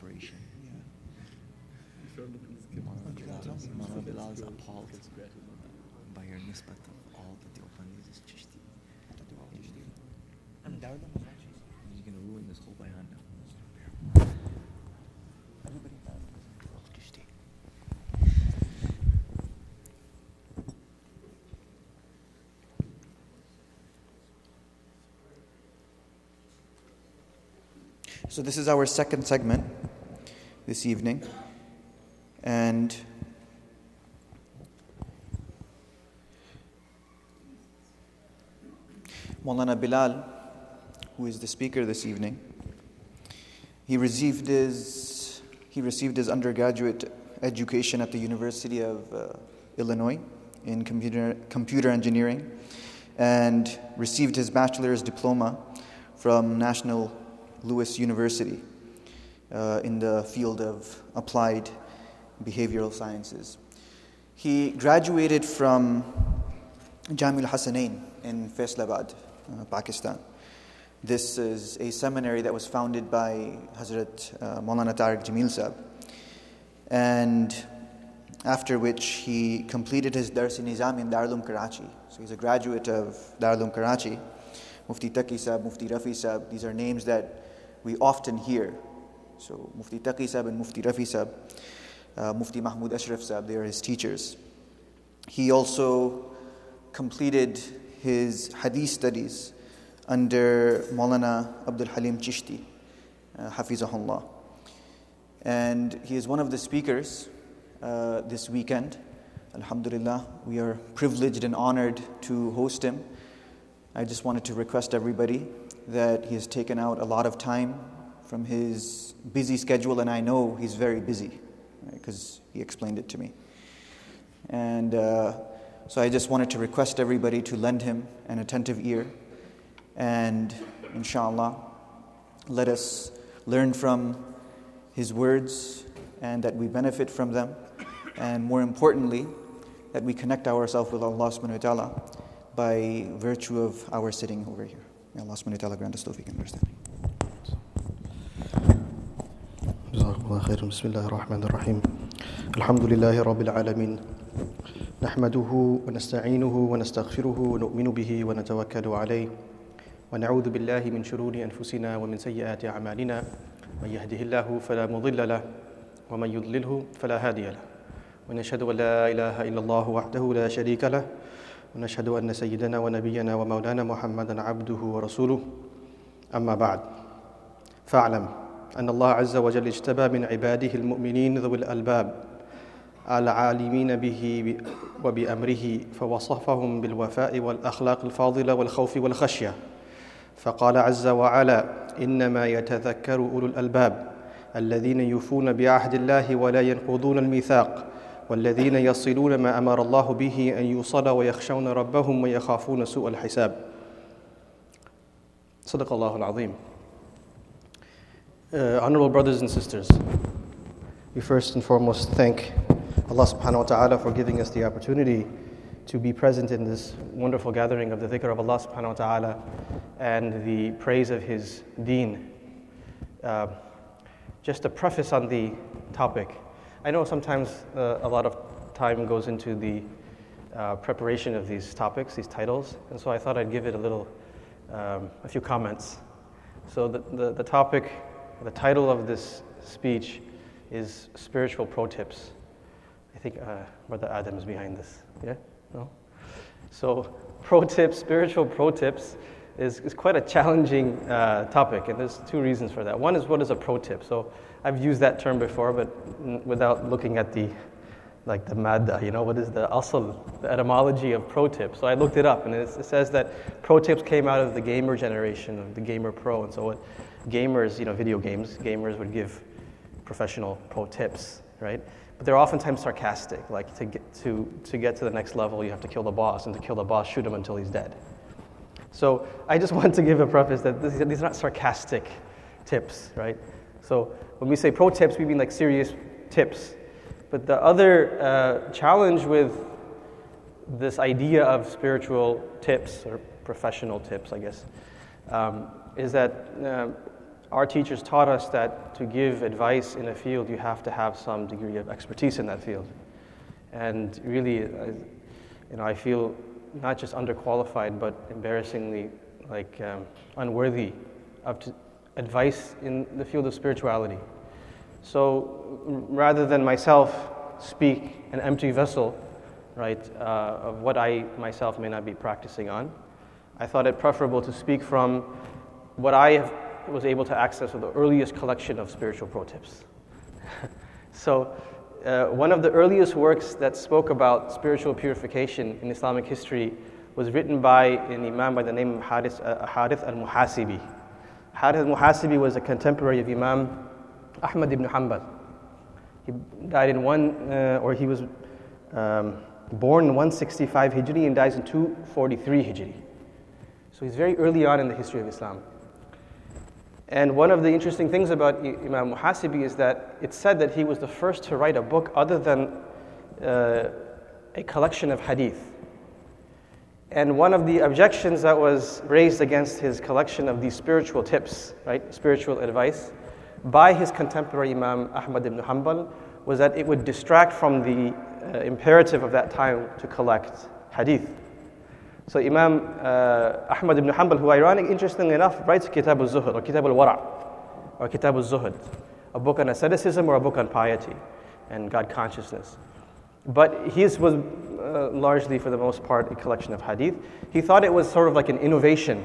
preparation. Maulana Bilal is appalled by your nisbat of all the Deobandis is Chishti. You're going to ruin this whole bayan now. So this is our second segment this evening, and Maulana Bilal, who is the speaker this evening, he received his undergraduate education at the University of Illinois in computer engineering, and received his bachelor's diploma from National Louis University in the field of applied behavioral sciences. He graduated from Jami al-Hassanain in Faisalabad, Pakistan. This is a seminary that was founded by Hazrat Maulana Tariq Jamil Sahib, and after which he completed his Dars-e-Nizam in Darul Uloom Karachi. So he's a graduate of Darul Uloom Karachi. Mufti Taqi Sahib, Mufti Rafi Sahib, these are names that we often hear. So Mufti Taqi Sahib and Mufti Rafi Sahib, Mufti Mahmud Ashraf Sahib, they are his teachers. He also completed his hadith studies under Maulana Abdul Halim Chishti, Hafizahullah. And he is one of the speakers this weekend. Alhamdulillah, we are privileged and honored to host him. I just wanted to request everybody that he has taken out a lot of time from his busy schedule, and I know he's very busy, because he explained it to me. And so I just wanted to request everybody to lend him an attentive ear, and inshallah, let us learn from his words and that we benefit from them, and more importantly, that we connect ourselves with Allah subhanahu wa ta'ala by virtue of our sitting over here. May Allah subhanahu wa ta'ala grant us tawfiq and understanding. Jazakumullah khairan. Bismillahir Rahmanir Rahim. Alhamdulillahi Rabbil Alamin. Nahmaduhu wa nasta'inuhu wa nastaghfiruhu wa nu'minu bihi wa natawakkalu alayhi. Wa na'udhu billahi min shururi anfusina wa min sayyiati a'malina. Man yahdihillahu fala mudilla lahu wa man yudlilhu fala hadiya lahu. Wa nashhadu an la ilaha illallah wahdahu la sharika lahu. ونشهد أن سيدنا ونبينا ومولانا محمدا عبده ورسوله أما بعد فاعلم أن الله عز وجل اجتبى من عباده المؤمنين ذوي الألباب العالمين به وبأمره فوصفهم بالوفاء والأخلاق الفاضلة والخوف والخشية فقال عز وعلا إنما يتذكر أولو الألباب الذين يوفون بعهد الله ولا ينقضون الميثاق والذين يصلون ما أمر الله به أن يوصل ويخشون ربهم ويخافون سوء الحساب. صدق الله العظيم. Honorable brothers and sisters, we first and foremost thank Allah subhanahu wa ta'ala for giving us the opportunity to be present in this wonderful gathering of the dhikr of Allah subhanahu wa ta'ala and the praise of His deen. Just a preface on the topic. I know sometimes a lot of time goes into the preparation of these topics, these titles, and so I thought I'd give it a few comments. So the topic, the title of this speech is Spiritual Pro Tips. I think Brother Adam is behind this, yeah? No? So pro tips, spiritual pro tips is quite a challenging topic, and there's two reasons for that. One is, what is a pro tip? So I've used that term before, but without looking at the madda, what is the asl, the etymology of pro tip? So I looked it up, and it says that pro tips came out of the gamer generation, of the gamer pro, and so what gamers, video games, gamers would give professional pro tips, right? But they're oftentimes sarcastic, like to get to the next level, you have to kill the boss, and to kill the boss, shoot him until he's dead. So I just want to give a preface that these are not sarcastic tips, right? So when we say pro tips, we mean like serious tips. But the other challenge with this idea of spiritual tips, or professional tips, I guess, is that our teachers taught us that to give advice in a field, you have to have some degree of expertise in that field. And really, I feel not just underqualified, but embarrassingly unworthy of advice in the field of spirituality. So rather than myself speak an empty vessel, right, of what I myself may not be practicing on, I thought it preferable to speak from what I was able to access with the earliest collection of spiritual pro tips. So one of the earliest works that spoke about spiritual purification in Islamic history was written by an imam by the name of Harith al-Muhasibi. Harith al-Muhasibi was a contemporary of Imam Ahmad ibn Hanbal. He died he was born in 165 Hijri and dies in 243 Hijri. So he's very early on in the history of Islam. And one of the interesting things about Imam Muhasibi is that it's said that he was the first to write a book other than a collection of hadith. And one of the objections that was raised against his collection of these spiritual tips, right, spiritual advice, by his contemporary Imam Ahmad ibn Hanbal was that it would distract from the imperative of that time to collect hadith. So Imam Ahmad ibn Hanbal, who interestingly enough, writes Kitab al-Zuhud or Kitab al-Wara' or Kitab al-Zuhud, a book on asceticism or a book on piety and God consciousness. But his was largely, for the most part, a collection of hadith. He thought it was sort of like an innovation,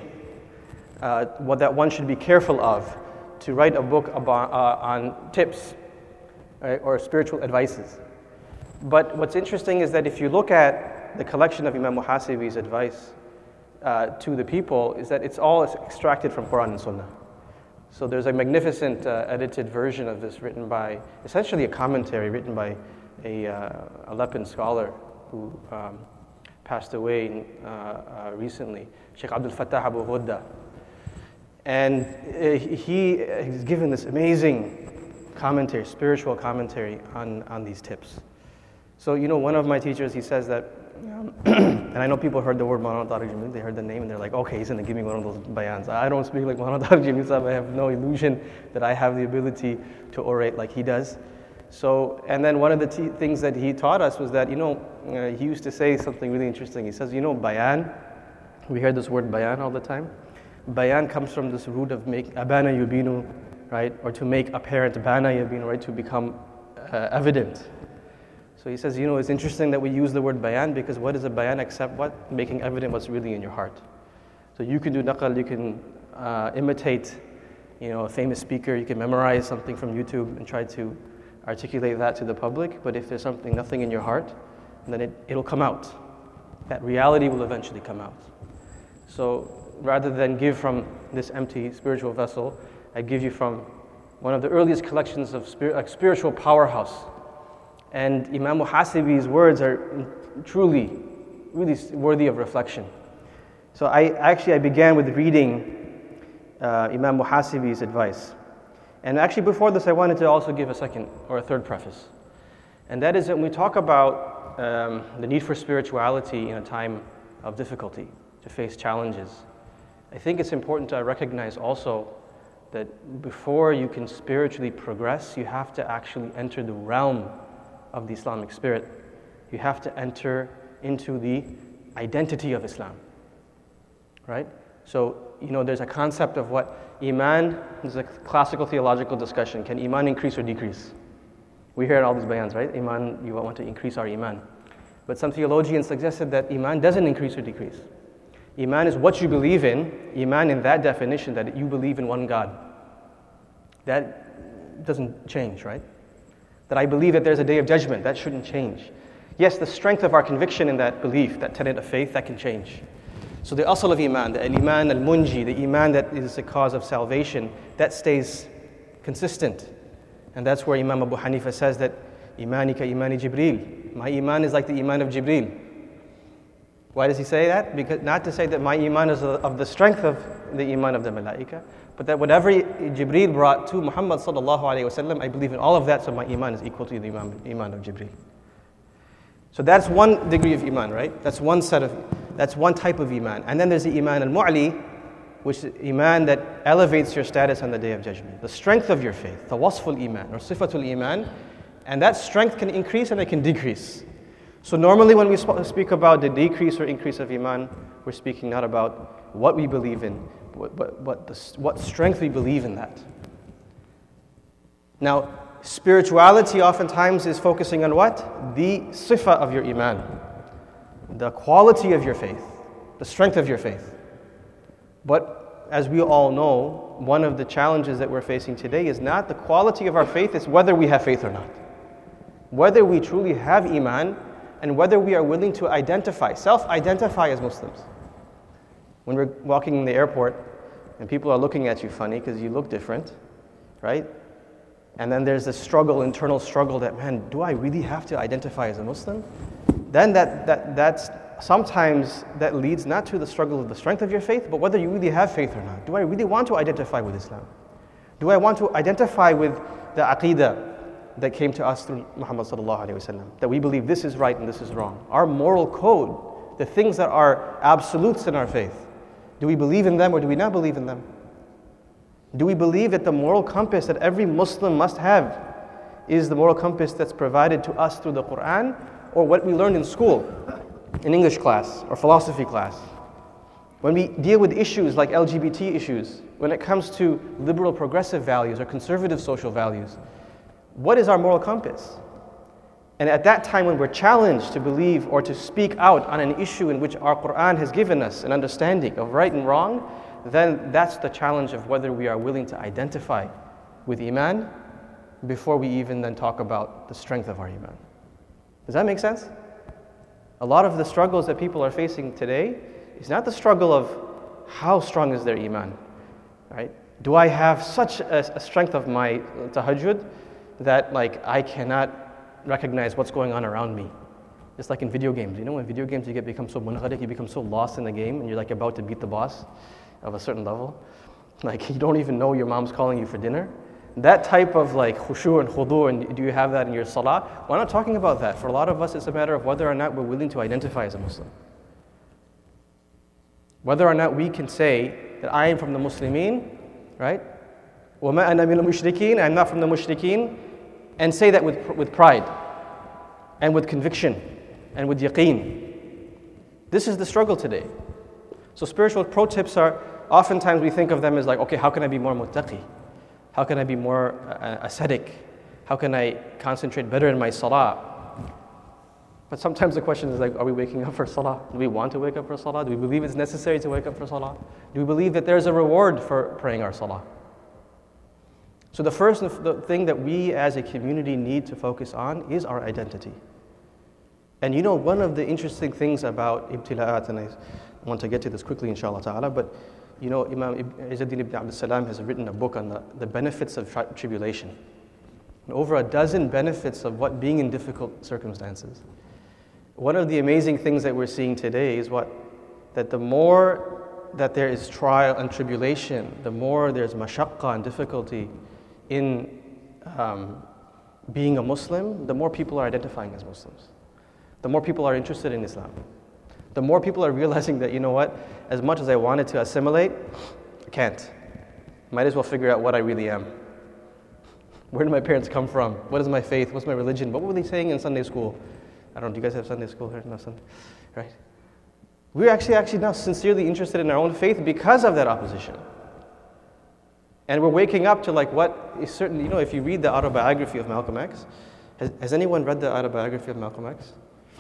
that one should be careful of, to write a book on tips, right, or spiritual advices. But what's interesting is that if you look at the collection of Imam Muhasibi's advice to the people, is that it's all extracted from Quran and Sunnah. So there's a magnificent edited version of this written by, essentially a commentary written by a Aleppan scholar who passed away recently, Sheikh Abdul Fattah Abu Ghudda. And he's given this amazing commentary, spiritual commentary on these tips. So, one of my teachers, he says that, and I know people heard the word Maulana Tariq Jamil, they heard the name and they're like, okay, he's going to give me one of those bayans. I don't speak like Maulana Tariq Jamil Sahib. I have no illusion that I have the ability to orate like he does. So, and then one of the things that he taught us was that, he used to say something really interesting. He says, bayan, we hear this word bayan all the time. Bayan comes from this root of make abana yubinu, right? Or to make apparent, bana yubinu, right? To become evident. So he says, it's interesting that we use the word bayan because what is a bayan except what? Making evident what's really in your heart. So you can do naqal, you can imitate, a famous speaker, you can memorize something from YouTube and try to articulate that to the public, but if there's nothing in your heart, then it'll come out. That reality will eventually come out. So rather than give from this empty spiritual vessel, I give you from one of the earliest collections of spiritual powerhouse. And Imam Muhasibi's words are truly, really worthy of reflection. So I began with reading Imam Muhasibi's advice. And actually before this, I wanted to also give a second or a third preface. And that is that when we talk about the need for spirituality in a time of difficulty, to face challenges, I think it's important to recognize also that before you can spiritually progress, you have to actually enter the realm of the Islamic spirit. You have to enter into the identity of Islam, right? So, there's a concept of what Iman, there's a classical theological discussion. Can Iman increase or decrease? We hear all these bayans, right? Iman, you want to increase our Iman. But some theologians suggested that Iman doesn't increase or decrease. Iman is what you believe in. Iman in that definition, that you believe in one God. That doesn't change, right? That I believe that there's a day of judgment, that shouldn't change. Yes, the strength of our conviction in that belief, that tenet of faith, that can change. So the asl of Iman, the Iman al-Munji, the Iman that is the cause of salvation, that stays consistent. And that's where Imam Abu Hanifa says that Imani ka Imani Jibreel. My Iman is like the Iman of Jibreel. Why does he say that? Because not to say that my Iman is of the strength of the Iman of the Malaika, but that whatever Jibreel brought to Muhammad sallallahu alayhi wasallam, I believe in all of that, so my Iman is equal to the Iman of Jibreel. So that's one degree of Iman, right? That's one type of Iman. And then there's the Iman al-Mu'li, which is iman that elevates your status on the Day of Judgment. The strength of your faith, the wasful iman or sifatul iman, and that strength can increase and it can decrease. So normally when we speak about the decrease or increase of iman, we're speaking not about what we believe in, what strength we believe in that. Now, spirituality oftentimes is focusing on what? The sifa of your iman, the quality of your faith, the strength of your faith. But as we all know, one of the challenges that we're facing today is not the quality of our faith, it's whether we have faith or not. Whether we truly have iman and whether we are willing to self-identify as Muslims. When we're walking in the airport and people are looking at you funny because you look different, right? And then there's this internal struggle that, man, do I really have to identify as a Muslim? Then that's sometimes that leads not to the struggle of the strength of your faith, but whether you really have faith or not. Do I really want to identify with Islam? Do I want to identify with the aqeedah that came to us through Muhammad sallallahu alaihi wasallam? That we believe this is right and this is wrong. Our moral code, the things that are absolutes in our faith, do we believe in them or do we not believe in them? Do we believe that the moral compass that every Muslim must have is the moral compass that's provided to us through the Quran or what we learned in school, in English class or philosophy class? When we deal with issues like LGBT issues, when it comes to liberal progressive values or conservative social values, what is our moral compass? And at that time when we're challenged to believe or to speak out on an issue in which our Quran has given us an understanding of right and wrong, then that's the challenge of whether we are willing to identify with iman before we even then talk about the strength of our iman. Does that make sense? A lot of the struggles that people are facing today is not the struggle of how strong is their iman, right? Do I have such a strength of my tahajjud that like I cannot recognize what's going on around me? Just like in video games, you know, in video games you become so munghalik, you become so lost in the game and you're like about to beat the boss of a certain level. Like you don't even know your mom's calling you for dinner. That type of like khushu and khudu, and do you have that in your salah? We're not talking about that. For a lot of us, it's a matter of whether or not we're willing to identify as a Muslim. Whether or not we can say that I am from the Muslimin, right? وَمَا أَنَا مِنَ الْمُشْرِكِينَ, I'm not from the mushrikeen, and say that with pride, and with conviction, and with yaqeen. This is the struggle today. So spiritual pro tips are, oftentimes we think of them as like, okay, how can I be more muttaqi? How can I be more ascetic? How can I concentrate better in my salah? But sometimes the question is like, are we waking up for salah? Do we want to wake up for salah? Do we believe it's necessary to wake up for salah? Do we believe that there's a reward for praying our salah? So the first thing that we as a community need to focus on is our identity. And you know, one of the interesting things about ibtila'at, and I want to get to this quickly inshallah ta'ala, but you know, Imam Izzuddin ibn Abdul Salam has written a book on the benefits of tribulation. And over a dozen benefits of what being in difficult circumstances. One of the amazing things that we're seeing today is that the more that there is trial and tribulation, the more there's mashaqqa and difficulty in being a Muslim, the more people are identifying as Muslims. The more people are interested in Islam. The more people are realizing that, you know what, as much as I wanted to assimilate, I can't. Might as well figure out what I really am. Where do my parents come from? What is my faith? What's my religion? What were they saying in Sunday school? I don't know, do you guys have Sunday school here? No, Sunday, right? We're actually now sincerely interested in our own faith because of that opposition. And we're waking up to like what is certain, you know, if you read the autobiography of Malcolm X, has anyone read the autobiography of Malcolm X?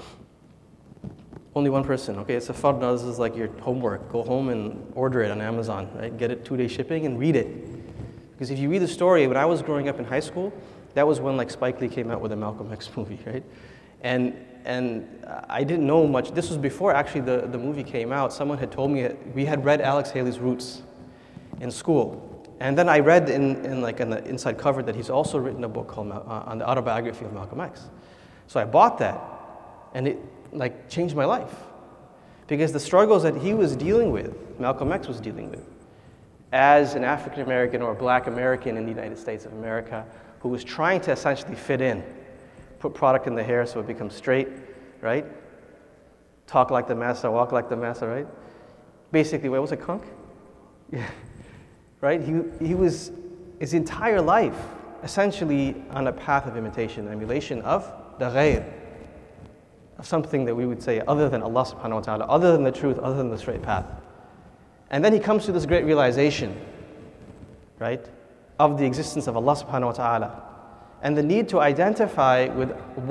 Only one person. Okay, it's a fard. Now this is like your homework. Go home and order it on Amazon, right? Get it 2-day shipping and read it. Because if you read the story, when I was growing up in high school, that was when like Spike Lee came out with a Malcolm X movie, right? And I didn't know much. This was before actually the movie came out. Someone had told me we had read Alex Haley's Roots in school. And then I read in the inside cover that he's also written a book called on the autobiography of Malcolm X. So I bought that, and it like changed my life. Because the struggles that he was dealing with, Malcolm X was dealing with, as an African American or Black American in the United States of America, who was trying to essentially fit in, put product in the hair so it becomes straight, right? Talk like the massa, walk like the massa, right? Basically, what was it, Conk? right? He was his entire life essentially on a path of imitation, emulation of the ghayr, of something that we would say other than Allah subhanahu wa ta'ala, other than the truth, other than the straight path. And then he comes to this great realization, right, of the existence of Allah subhanahu wa ta'ala and the need to identify with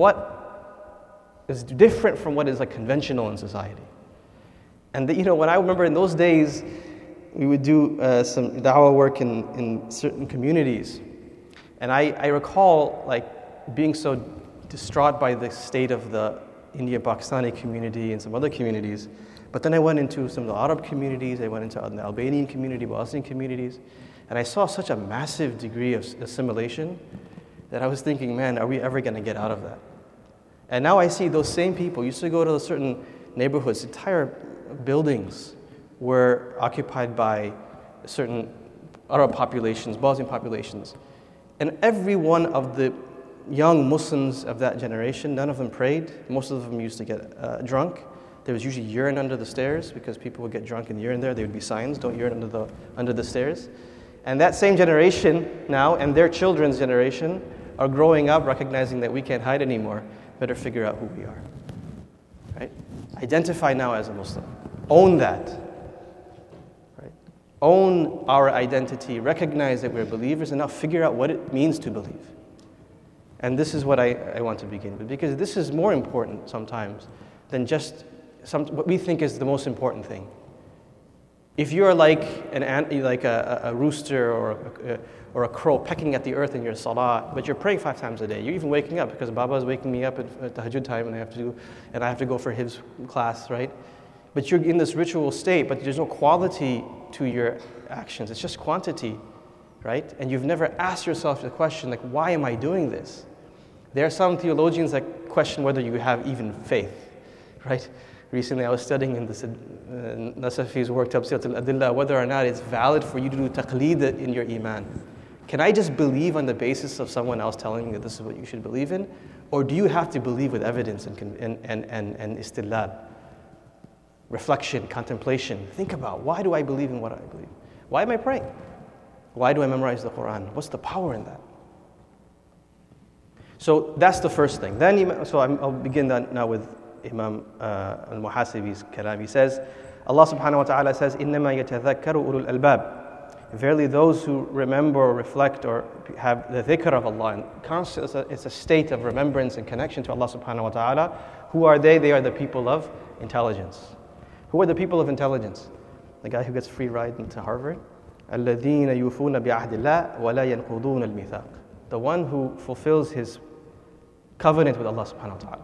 what is different from what is like conventional in society. And when I remember in those days, we would do some da'wah work in certain communities. And I recall like being so distraught by the state of the India-Pakistani community and some other communities. But then I went into some of the Arab communities, I went into the Albanian community, Bosnian communities, and I saw such a massive degree of assimilation that I was thinking, man, are we ever going to get out of that? And now I see those same people used to go to certain neighborhoods, entire buildings were occupied by certain Arab populations, Bosnian populations. And every one of the young Muslims of that generation, none of them prayed. Most of them used to get drunk. There was usually urine under the stairs because people would get drunk and urine there. There would be signs, don't urine under the stairs. And that same generation now and their children's generation are growing up recognizing that we can't hide anymore. Better figure out who we are. Right? Identify now as a Muslim. Own that. Right? Own our identity. Recognize that we're believers and now figure out what it means to believe. And this is what I want to begin with, because this is more important sometimes than just what we think is the most important thing. If you're like a rooster or a crow pecking at the earth in your salah, but you're praying 5 times a day, you're even waking up because Baba is waking me up at tahajjud time and I have to go for his class, right? But you're in this ritual state, but there's no quality to your actions. It's just quantity, right? And you've never asked yourself the question, like, why am I doing this? There are some theologians that question whether you have even faith, right? Recently I was studying in this Nasafi's work, Tabsiyat al-Adillah, whether or not it's valid for you to do taqleed in your iman. Can I just believe on the basis of someone else telling me that this is what you should believe in? Or do you have to believe with evidence and istidlal? Reflection, contemplation. Think about, why do I believe in what I believe? Why am I praying? Why do I memorize the Quran? What's the power in that? So that's the first thing. Then, I'll begin now with Imam al-Muhasibi's kalam. He says, Allah subhanahu wa ta'ala says, إِنَّمَا يَتَذَكَّرُ أُولُو الْأَلْبَابِ. Verily those who remember or reflect or have the dhikr of Allah, and it's a state of remembrance and connection to Allah subhanahu wa ta'ala. Who are they? They are the people of intelligence. Who are the people of intelligence? The guy who gets free ride into Harvard. الَّذِينَ يُوفُونَ بِعَهْدِ اللَّهِ وَلَا يَنْقُضُونَ الْمِيثَاقِ. The one who fulfills his covenant with Allah subhanahu wa ta'ala.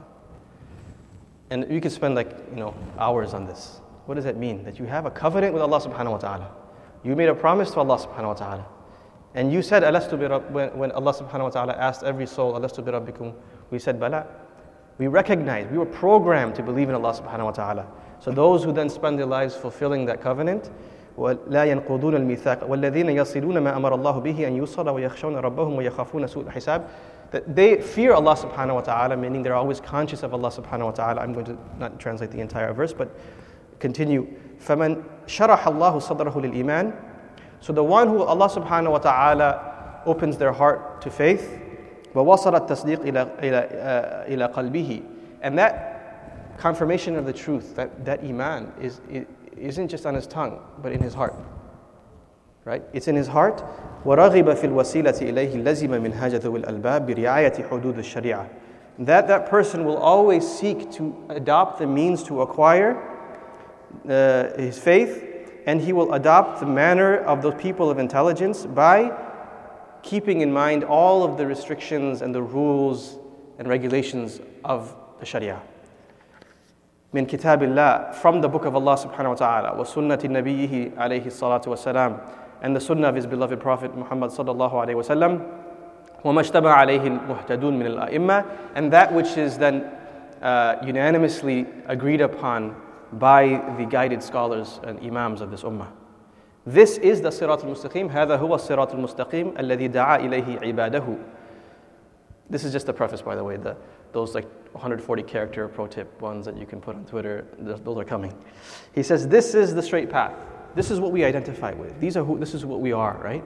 And you could spend hours on this. What does that mean? That you have a covenant with Allah subhanahu wa ta'ala. You made a promise to Allah subhanahu wa ta'ala. And you said, Alastu bi Rabb, when Allah subhanahu wa ta'ala asked every soul, Alastu bi Rabbikum, we said, Bala. We recognize, we were programmed to believe in Allah subhanahu wa ta'ala. So those who then spend their lives fulfilling that covenant, وَلَا يَنْقُضُونَ الْمِيثَاقَ وَالَّذِينَ يَصِلُونَ مَا أَمَرَ اللَّهُ بِهِ أَنْ يُوصَلَ وَيَخْشَوْنَ رَبَّهُمْ وَيَخَافُونَ سُوءَ الْحِسَابِ. That they fear Allah subhanahu wa ta'ala, meaning they're always conscious of Allah subhanahu wa ta'ala. I'm going to not translate the entire verse, but continue. فَمَنْ شَرَحَ اللَّهُ صَدْرَهُ لِلْإِيمَانِ. So the one who Allah subhanahu wa ta'ala opens their heart to faith, وَوَصَلَ التَّصْدِيقِ إِلَى قَلْبِهِ. And that confirmation of the truth, that iman, isn't just on his tongue, but in his heart. Right? It's in his heart. وَرَغِبَ فِي الْوَسِيلَةِ إِلَيْهِ لَزِمَ مِنْهَاجَ ذُوِي الْأَلْبَابِ بِرِعَايَةِ حُدُودِ الشَّرِيعَةِ. That person will always seek to adopt the means to acquire his faith, and he will adopt the manner of those people of intelligence by keeping in mind all of the restrictions and the rules and regulations of the Sharia. من كتاب الله, from the book of Allah subhanahu wa ta'ala, وسنة نبيه عليه الصلاة والسلام, and the sunnah of his beloved Prophet Muhammad sallallahu alayhi wa sallam, وما اشتبه عليه المهتدون من الأئمة, and that which is then unanimously agreed upon by the guided scholars and imams of this ummah. This is the Sirat al-Mustaqim. هذا هو الصراط المستقيم الذي دعا إليه عباده. This is just a preface, by the way. Those 140 character pro tip ones that you can put on Twitter, those are coming. He says, this is the straight path. this is what we identify with. This is what we are, right?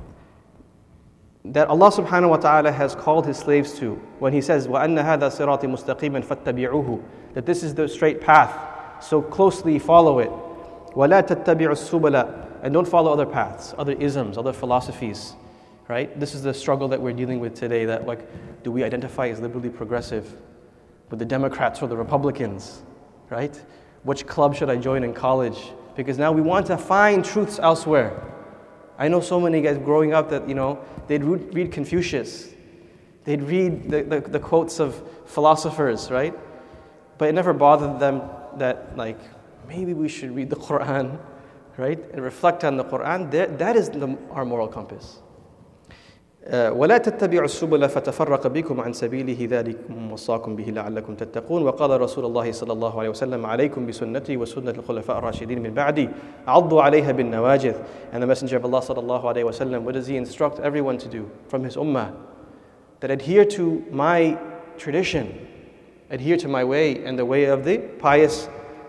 That Allah subhanahu wa ta'ala has called His slaves to when He says, وَأَنَّ هَذَا صِرَاطِ مُسْتَقِيمًا فَاتَّبِعُوهُ, that this is the straight path, so closely follow it. وَلَا تَتَّبِعُوا السُّبُلَ, and don't follow other paths, other isms, other philosophies, right? This is the struggle that we're dealing with today, that like, do we identify as liberally progressive with the Democrats or the Republicans, right? Which club should I join in college? Because now we want to find truths elsewhere. I know so many guys growing up that, they'd read Confucius. They'd read the quotes of philosophers, right? But it never bothered them that, like, maybe we should read the Quran, right? And reflect on the Quran. That is our moral compass. ولا تتبعوا السبل فتفرق بكم عن سبيله ذلكم وصاكم به لعلكم تتقون وقال رسول الله صلى الله عليه وسلم عليكم بسنتي وسنة الخلفاء الراشدين من بعدي عضوا عليها بالنواجذ. And the Messenger of Allah صلى الله عليه وسلم, what does he instruct everyone to do from his ummah? That adhere to my tradition, adhere to my way and the way of the pious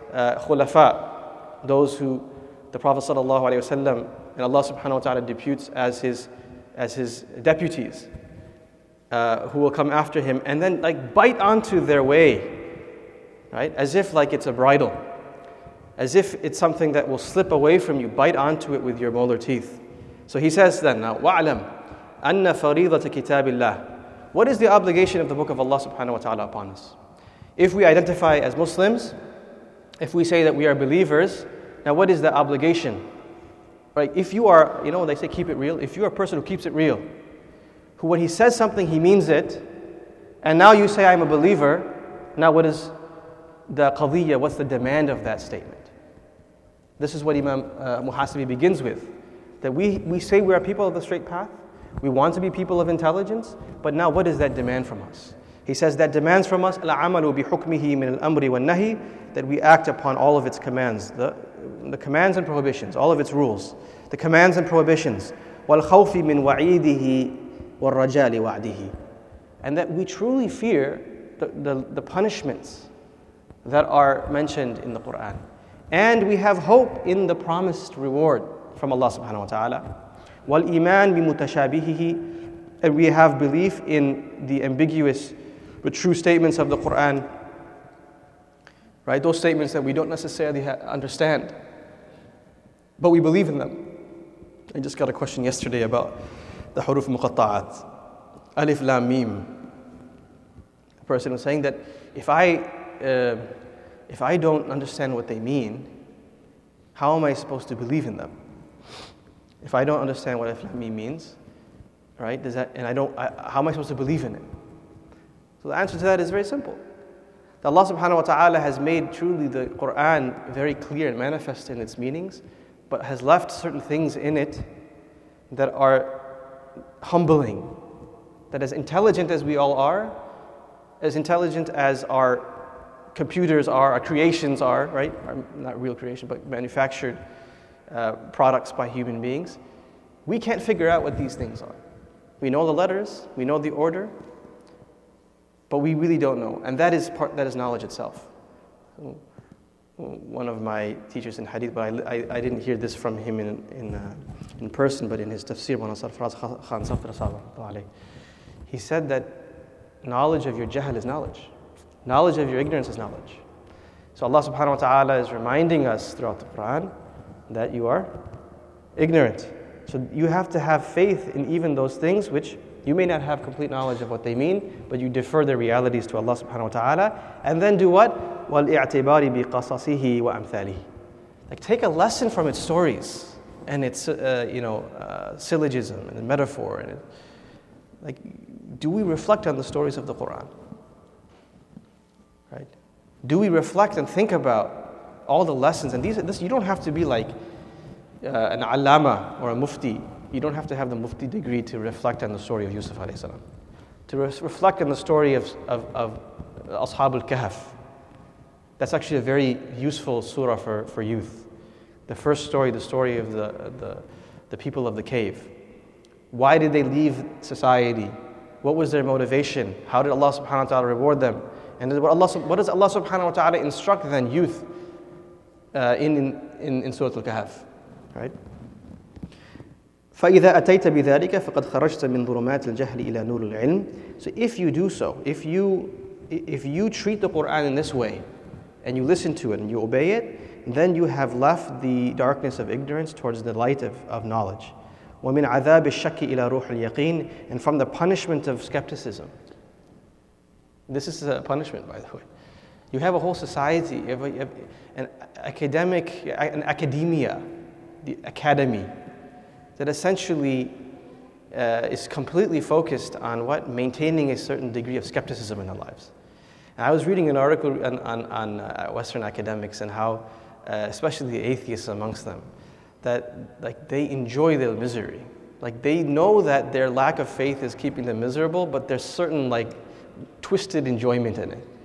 khulafa, those who the Prophet صلى الله عليه وسلم and Allah subhanahu wa ta'ala deputes as his deputies, who will come after him and then like bite onto their way, right? As if like it's a bridle, as if it's something that will slip away from you. Bite onto it with your molar teeth. So he says then now, وَعْلَمْ أَنَّ فَرِيضَةَ كِتَابِ اللَّهِ. What is the obligation of the book of Allah subhanahu wa ta'ala upon us? If we identify as Muslims, if we say that we are believers, now what is the obligation? Right, if you are, they say keep it real. If you're a person who keeps it real, who when he says something, he means it, and now you say, I'm a believer, now what is the qadiyya, what's the demand of that statement? This is what Imam Muhasibi begins with, that we say we are people of the straight path, we want to be people of intelligence, but now what does that demand from us? He says that demands from us, الْعَمَلُ بِحُكْمِهِ مِنَ الْأَمْرِ وَالنَّهِي, that we act upon all of its commands, the commands and prohibitions, all of its rules, the commands and prohibitions, وَالْخَوْفِ مِنْ وَعِيدِهِ وَالرَّجَالِ وَعْدِهِ, and that we truly fear the punishments that are mentioned in the Quran, and we have hope in the promised reward from Allah subhanahu wa ta'ala. وَالْإِيمَانِ بِمُتَشَابِهِهِ, and we have belief in the ambiguous but true statements of the Quran, right? Those statements that we don't necessarily understand, but we believe in them. I just got a question yesterday about the huruf muqatta'at, alif lam mim. A person was saying that if I don't understand what they mean, how am I supposed to believe in them? If I don't understand what alif lam mim means, right? How am I supposed to believe in it? So the answer to that is very simple. That Allah subhanahu wa ta'ala has made truly the Quran very clear and manifest in its meanings, but has left certain things in it that are humbling. That as intelligent as we all are, as intelligent as our computers are, our creations are, right? Not real creation, but manufactured products by human beings, we can't figure out what these things are. We know the letters, we know the order, but we really don't know, and that is knowledge itself. One of my teachers in hadith, but I didn't hear this from him in person, but in his tafsir, he said that knowledge of your jahl is knowledge. Knowledge of your ignorance is knowledge. So Allah subhanahu wa ta'ala is reminding us throughout the Quran that you are ignorant. So you have to have faith in even those things which you may not have complete knowledge of what they mean, but you defer the realities to Allah subhanahu wa ta'ala, and then do what? وَالْإِعْتِبَارِ بِقَصَصِهِ وَأَمْثَالِهِ. Like take a lesson from its stories and its syllogism and metaphor. And do we reflect on the stories of the Quran? Right? Do we reflect and think about all the lessons? And this you don't have to be like an allama or a mufti. You don't have to have the mufti degree to reflect on the story of Yusuf alayhi salam. To reflect on the story of Ashab al-Kahf. That's actually a very useful surah for youth. The first story, the story of the people of the cave. Why did they leave society? What was their motivation? How did Allah subhanahu wa ta'ala reward them? And what does Allah subhanahu wa ta'ala instruct then youth in Surah Al-Kahf? Right? فَإِذَا أَتَيْتَ بِذَلِكَ فَقَدْ خَرَجْتَ مِنْ ظُلُمَاتِ الْجَهْلِ إِلَى نُورِ الْعِلْمِ. So if you do so, if you treat the Quran in this way, and you listen to it and you obey it, then you have left the darkness of ignorance towards the light of knowledge. وَمِنْ عَذَابِ الشَّكِّ إِلَى رُوحِ الْيَقِينِ. And from the punishment of skepticism. This is a punishment, by the way. You have a whole society, you have an academia, the academy, that essentially is completely focused on maintaining a certain degree of skepticism in their lives. And I was reading an article on Western academics and how, especially the atheists amongst them, that like they enjoy their misery. Like they know that their lack of faith is keeping them miserable, but there's certain like twisted enjoyment in it.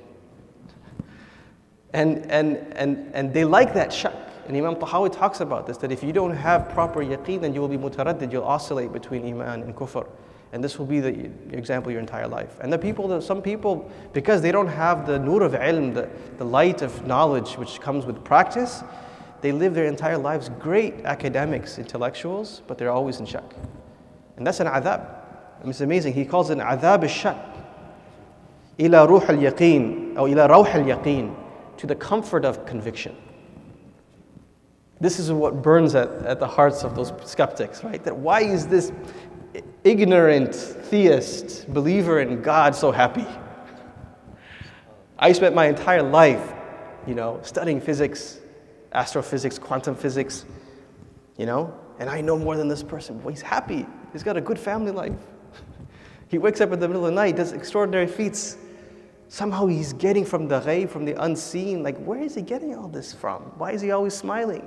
And they like that shak. And Imam Tahawi talks about this, that if you don't have proper yaqeen, then you will be mutaraddid, you'll oscillate between iman and kufr. And this will be the example your entire life. And some people, because they don't have the nur of ilm, the light of knowledge which comes with practice, they live their entire lives great academics, intellectuals, but they're always in shak. And that's an adhab. It's amazing. He calls it an adhab al-shak. Ila ruh al-yaqeen, or ila rawh al-yaqeen, to the comfort of conviction. This is what burns at the hearts of those skeptics, right? That why is this ignorant theist believer in God so happy? I spent my entire life, studying physics, astrophysics, quantum physics, and I know more than this person. Well, he's happy. He's got a good family life. He wakes up in the middle of the night, does extraordinary feats. Somehow he's getting from the ghaib, from the unseen. Like, where is he getting all this from? Why is he always smiling?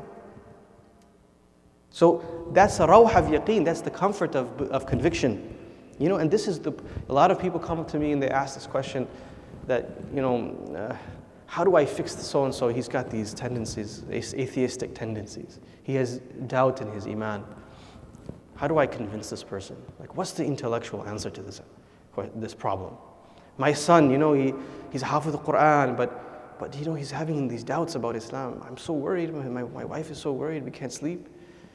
So that's a rawh of yaqeen, that's the comfort of conviction. And this is a lot of people come up to me and they ask this question that, how do I fix so-and-so? He's got these tendencies, atheistic tendencies. He has doubt in his iman. How do I convince this person? Like, what's the intellectual answer to this problem? My son, he's half of the Quran, but he's having these doubts about Islam. I'm so worried. My wife is so worried. We can't sleep.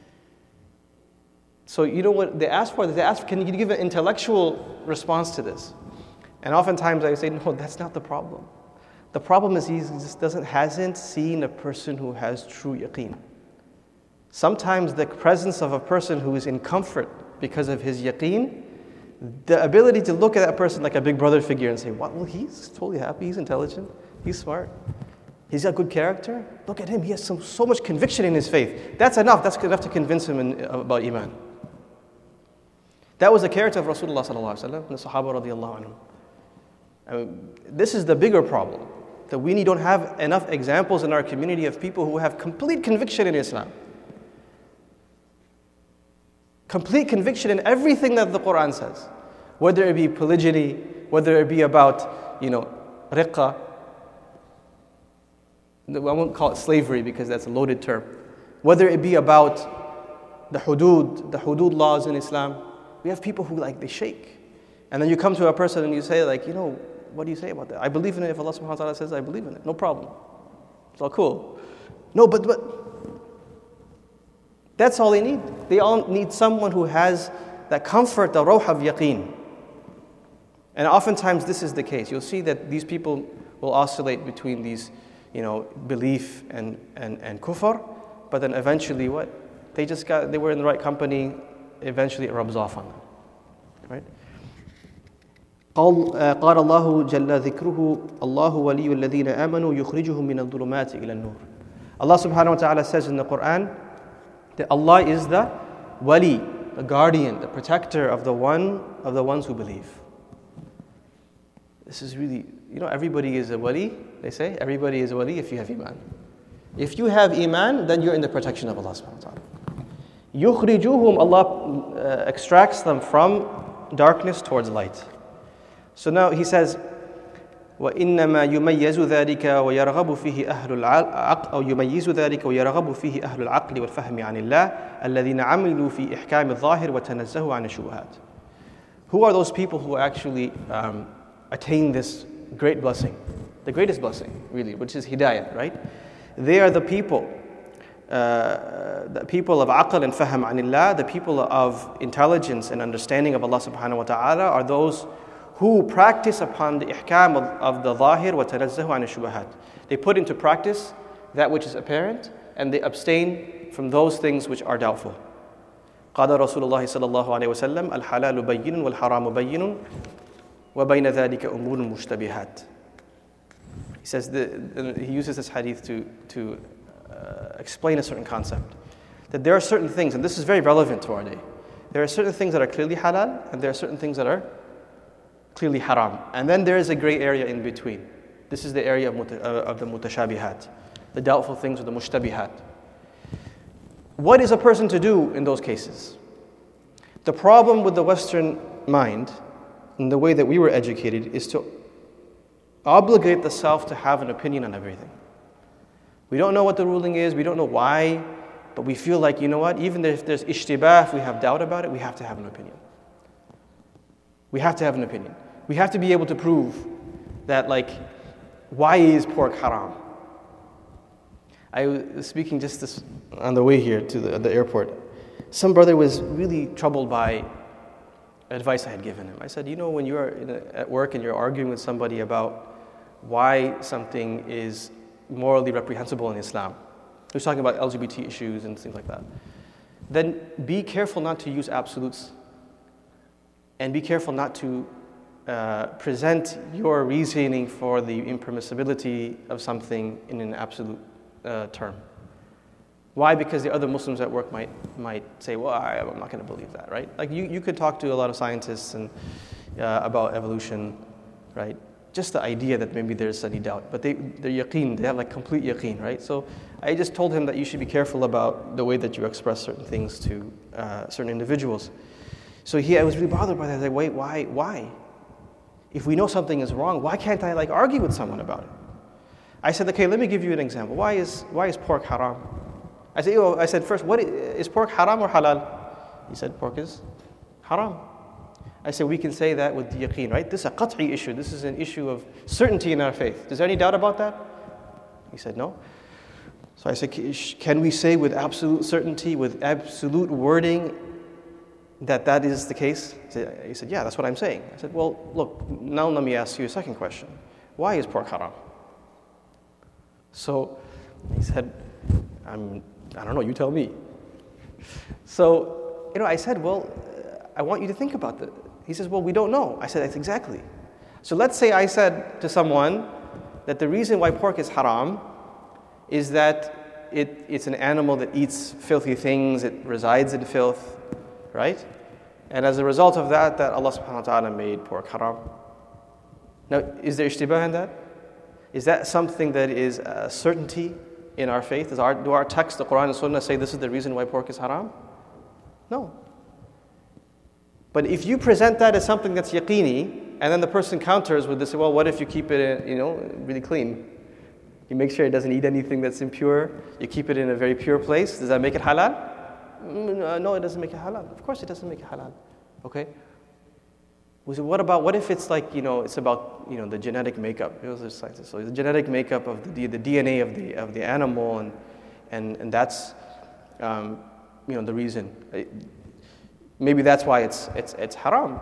So what they ask for? They ask, can you give an intellectual response to this? And oftentimes I say, no, that's not the problem. The problem is he just hasn't seen a person who has true yaqeen. Sometimes the presence of a person who is in comfort because of his yaqeen, the ability to look at that person like a big brother figure and say, well, he's totally happy, he's intelligent, he's smart, he's got good character. Look at him, he has so much conviction in his faith. That's enough to convince him about iman. That was the character of Rasulullah sallallahu alaihi wasallam and the Sahaba radiallahu anhum. This is the bigger problem, that we don't have enough examples in our community of people who have complete conviction in Islam. Complete conviction in everything that the Quran says. Whether it be polygyny, whether it be about, riqqa. I won't call it slavery because that's a loaded term. Whether it be about the hudud laws in Islam. We have people who they shake. And then you come to a person and you say what do you say about that? I believe in it. If Allah subhanahu wa ta'ala says I believe in it, no problem. It's all cool. No, but that's all they need. They all need someone who has that comfort, the rawh of yaqeen. And oftentimes this is the case. You'll see that these people will oscillate between these, belief and kufr, but then eventually what? They were in the right company, eventually it rubs off on them. Right? قال الله جل ذكره الله ولي الذين آمنوا يخرجهم من الظلمات إلى النور. Allah subhanahu wa ta'ala says in the Quran that Allah is the wali, the guardian, the protector of the ones who believe. This is really, everybody is a wali, they say. Everybody is a wali if you have iman. If you have iman, then you're in the protection of Allah subhanahu wa ta'ala. يخرجوهم, Allah extracts them from darkness towards light. So now he says, وإنما يميز ذلك ويرغب فيه أهل العقل أو يميز ذلك ويرغب فيه أهل العقل والفهم عن الله الذين عملوا في إحكام الظاهر وتنزهوا عن الشبهات. Who are those people who actually attain this great blessing, the greatest blessing, really, which is hidayah, right? They are the people the people of aql and fahm anillah, the people of intelligence and understanding of Allah subhanahu wa ta'ala, are those who practice upon the ihkam of the zahir wa tanazzahu an shubahat. They put into practice that which is apparent and they abstain from those things which are doubtful. قال رسول الله صلى الله عليه وسلم الحلال بين والحرام بين وبين ذلك أمور مشتبهات. He says he uses this hadith to explain a certain concept. That there are certain things, and this is very relevant to our day. There are certain things that are clearly halal, and there are certain things that are clearly haram. And then there is a gray area in between. This is the area of the mutashabihat, the doubtful things, or the mushtabihat. What is a person to do in those cases? The problem with the Western mind, and the way that we were educated, is to obligate the self to have an opinion on everything. We don't know what the ruling is, we don't know why, but we feel like, you know what, even if there's ishtibah, if we have doubt about it, we have to have an opinion. We have to have an opinion. We have to be able to prove that, like, why is pork haram? I was speaking just this on the way here to the airport. Some brother was really troubled by advice I had given him. I said, you know, when you're at work and you're arguing with somebody about why something is morally reprehensible in Islam, he was talking about LGBT issues and things like that, then be careful not to use absolutes, and be careful not to present your reasoning for the impermissibility of something in an absolute term. Why? Because the other Muslims at work might say, well, I'm not going to believe that, right? Like you could talk to a lot of scientists and about evolution, right? Just the idea that maybe there's any doubt, but they're yaqeen, they have like complete yaqeen, right? So I just told him that you should be careful about the way that you express certain things to certain individuals. So I was really bothered by that. I was like, wait, why? If we know something is wrong, why can't I like argue with someone about it? I said, okay, let me give you an example. Why is pork haram? I said, first, what is pork haram or halal? He said, pork is haram. I said, we can say that with yaqeen, right? This is a qat'i issue. This is an issue of certainty in our faith. Is there any doubt about that? He said, no. So I said, can we say with absolute certainty, with absolute wording, that is the case? He said, yeah, that's what I'm saying. I said, well, look, now let me ask you a second question. Why is pork haram? So he said, I don't know, you tell me. So, I said, well, I want you to think about that. He says, well, we don't know. I said, that's exactly. So let's say I said to someone that the reason why pork is haram is that it's an animal that eats filthy things, it resides in filth, right? And as a result of that Allah subhanahu wa ta'ala made pork haram. Now, is there ishtibah in that? Is that something that is a certainty in our faith? Do our texts, the Quran and Sunnah, say this is the reason why pork is haram? No. But if you present that as something that's yaqini, and then the person counters with this, well, what if you keep it, really clean? You make sure it doesn't eat anything that's impure. You keep it in a very pure place. Does that make it halal? No, it doesn't make it halal. Of course it doesn't make it halal. Okay? What if it's like, it's about, the genetic makeup. So the genetic makeup of the DNA of the animal, and that's, the reason. Maybe that's why it's haram.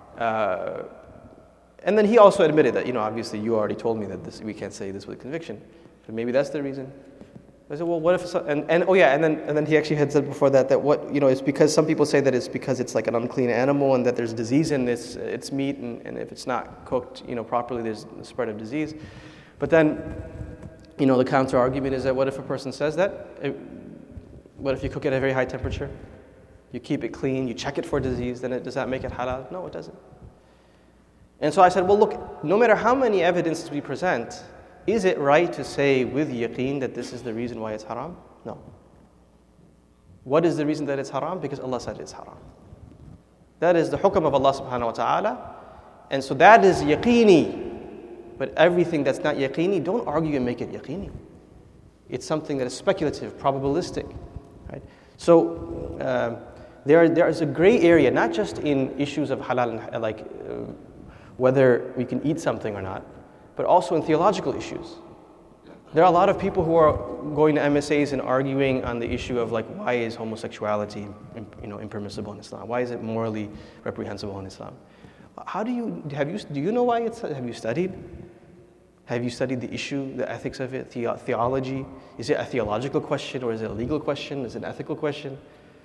And then he also admitted that, obviously you already told me that we can't say this with conviction, but maybe that's the reason. I said, well, what if? And then he actually had said before that what it's because some people say that it's because it's like an unclean animal and that there's disease in its meat, and if it's not cooked properly, there's a spread of disease. But then the counter argument is that what if a person says that? What if you cook it at a very high temperature? You keep it clean, you check it for disease, then does that make it halal? No, it doesn't. And so I said, well, look, no matter how many evidences we present, is it right to say with yaqeen that this is the reason why it's haram? No. What is the reason that it's haram? Because Allah said it's haram. That is the hukm of Allah subhanahu wa ta'ala. And so that is yaqeeni. But everything that's not yaqeeni, don't argue and make it yaqeeni. It's something that is speculative, probabilistic. Right? So there is a gray area, not just in issues of halal and whether we can eat something or not, but also in theological issues. There are a lot of people who are going to MSAs and arguing on the issue of like, why is homosexuality, impermissible in Islam? Why is it morally reprehensible in Islam? Do you know why have you studied? Have you studied the issue, the ethics of it, theology? Is it a theological question or is it a legal question? Is it an ethical question?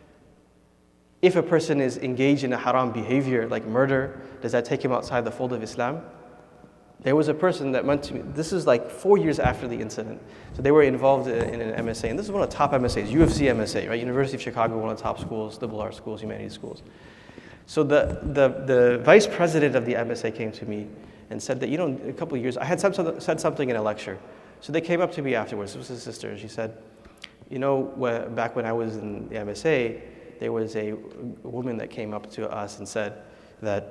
If a person is engaged in a haram behavior like murder, does that take him outside the fold of Islam? There was a person that went to me, this is like 4 years after the incident. So they were involved in an MSA, and this is one of the top MSAs, UFC MSA, right? University of Chicago, one of the top schools, liberal arts schools, humanities schools. So the vice president of the MSA came to me and said that, a couple of years, I had said something in a lecture. So they came up to me afterwards, it was his sister, and she said, back when I was in the MSA, there was a woman that came up to us and said that,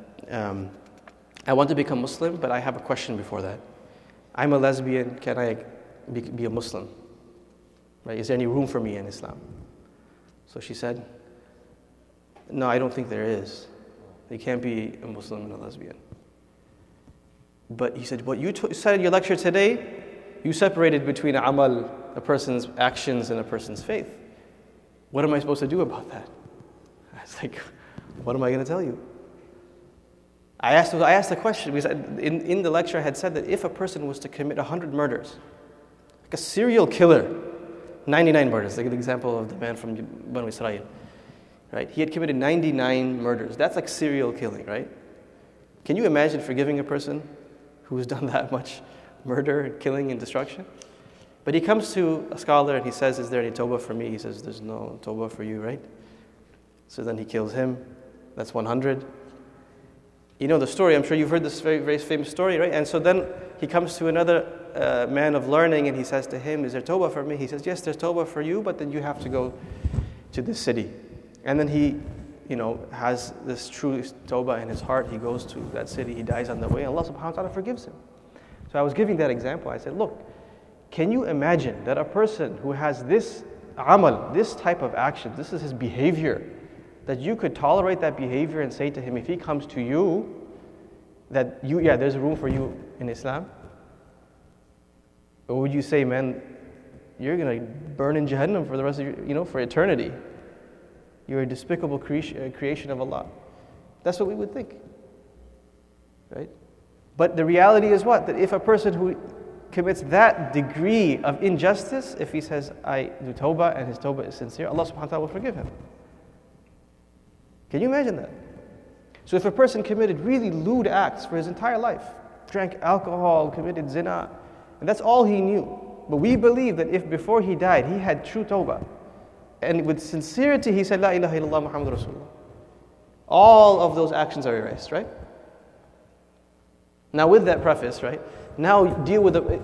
I want to become Muslim, but I have a question before that. I'm a lesbian, can I be a Muslim? Right? Is there any room for me in Islam? So she said, no, I don't think there is. You can't be a Muslim and a lesbian. But he said, what you said in your lecture today, you separated between amal, a person's actions, and a person's faith. What am I supposed to do about that? I was like, what am I going to tell you? I asked the question because in the lecture I had said that if a person was to commit 100 murders, like a serial killer, 99 murders, like the example of the man from Banu Israel, right? He had committed 99 murders. That's like serial killing, right? Can you imagine forgiving a person who has done that much murder and killing and destruction? But he comes to a scholar and he says, is there any tawbah for me? He says, there's no tawbah for you, right? So then he kills him. That's 100. You know the story, I'm sure you've heard this very, very famous story, right? And so then he comes to another man of learning and he says to him, is there tawbah for me? He says, yes, there's tawbah for you, but then you have to go to this city. And then he, has this true tawbah in his heart. He goes to that city, he dies on the way, and Allah subhanahu wa ta'ala forgives him. So I was giving that example. I said, look, can you imagine that a person who has this amal, this type of action, this is his behavior, that you could tolerate that behavior and say to him, if he comes to you, that there's room for you in Islam? Or would you say, man, you're going to burn in Jahannam for the rest of your, for eternity? You're a despicable creation of Allah. That's what we would think, right? But the reality is what? That if a person who commits that degree of injustice, if he says, I do tawbah and his tawbah is sincere, Allah subhanahu wa ta'ala will forgive him. Can you imagine that? So if a person committed really lewd acts for his entire life, drank alcohol, committed zina, and that's all he knew, but we believe that if before he died he had true tawbah, and with sincerity he said, La ilaha illallah Muhammad Rasulullah, all of those actions are erased, right? Now with that preface, right? Now deal with a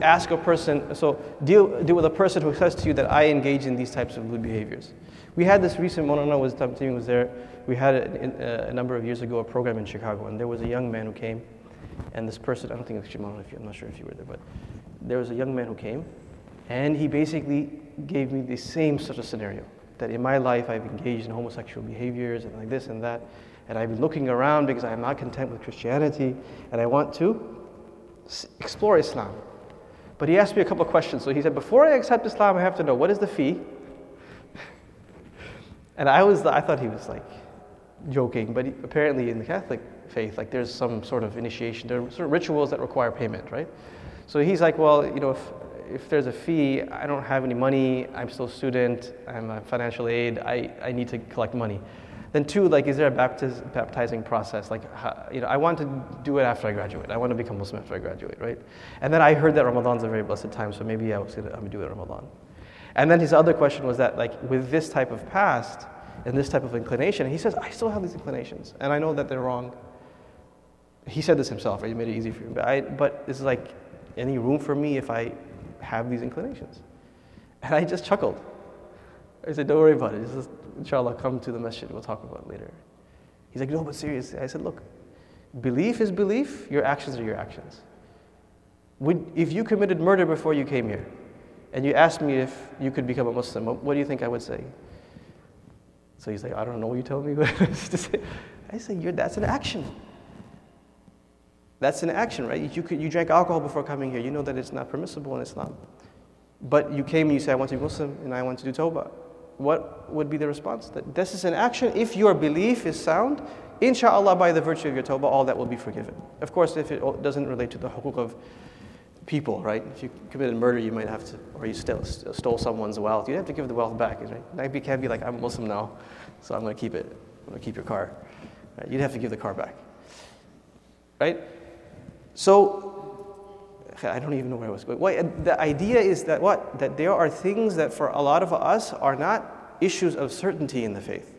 person who says to you that I engage in these types of lewd behaviors. We had this recent, Monana was there, we had a number of years ago a program in Chicago, and there was a young man who came, and this person, I don't think it's Shimon, I'm not sure if you were there, but there was a young man who came, and he basically gave me the same sort of scenario, that in my life I've engaged in homosexual behaviors and like this and that, and I've been looking around because I'm not content with Christianity, and I want to explore Islam. But he asked me a couple of questions. So he said, before I accept Islam, I have to know, what is the fee? And I thought he was like joking, but apparently in the Catholic faith, like there's some sort of initiation, there are sort of rituals that require payment, right? So he's like, well, if there's a fee, I don't have any money, I'm still a student, I'm on financial aid, I need to collect money. Then two, like, is there a baptizing process? Like, I want to do it after I graduate. I want to become Muslim after I graduate, right? And then I heard that Ramadan's a very blessed time, so maybe I'm going to do it in Ramadan. And then his other question was that, like, with this type of past and this type of inclination, he says, I still have these inclinations, and I know that they're wrong. He said this himself, right? He made it easy for him. But it's like, any room for me if I have these inclinations? And I just chuckled. I said, don't worry about it. Just, inshallah, come to the masjid. We'll talk about it later. He's like, no, but seriously. I said, look, belief is belief. Your actions are your actions. If you committed murder before you came here, and you asked me if you could become a Muslim, what do you think I would say? So he's like, I don't know what you tell me. I say, that's an action. That's an action, right? You drank alcohol before coming here. You know that it's not permissible in Islam. but you came and you said, I want to be Muslim and I want to do tawbah. What would be the response? That this is an action. If your belief is sound, inshallah, by the virtue of your tawbah, all that will be forgiven. Of course, if it doesn't relate to the hukuk of people, right? If you committed murder, you might have to, or you stole someone's wealth, you have to give the wealth back, right? You can't be like, I'm Muslim now, so I'm going to keep it. I'm going to keep your car. Right? You'd have to give the car back, right? So, I don't even know where I was going. The idea is that what? That there are things that for a lot of us are not issues of certainty in the faith.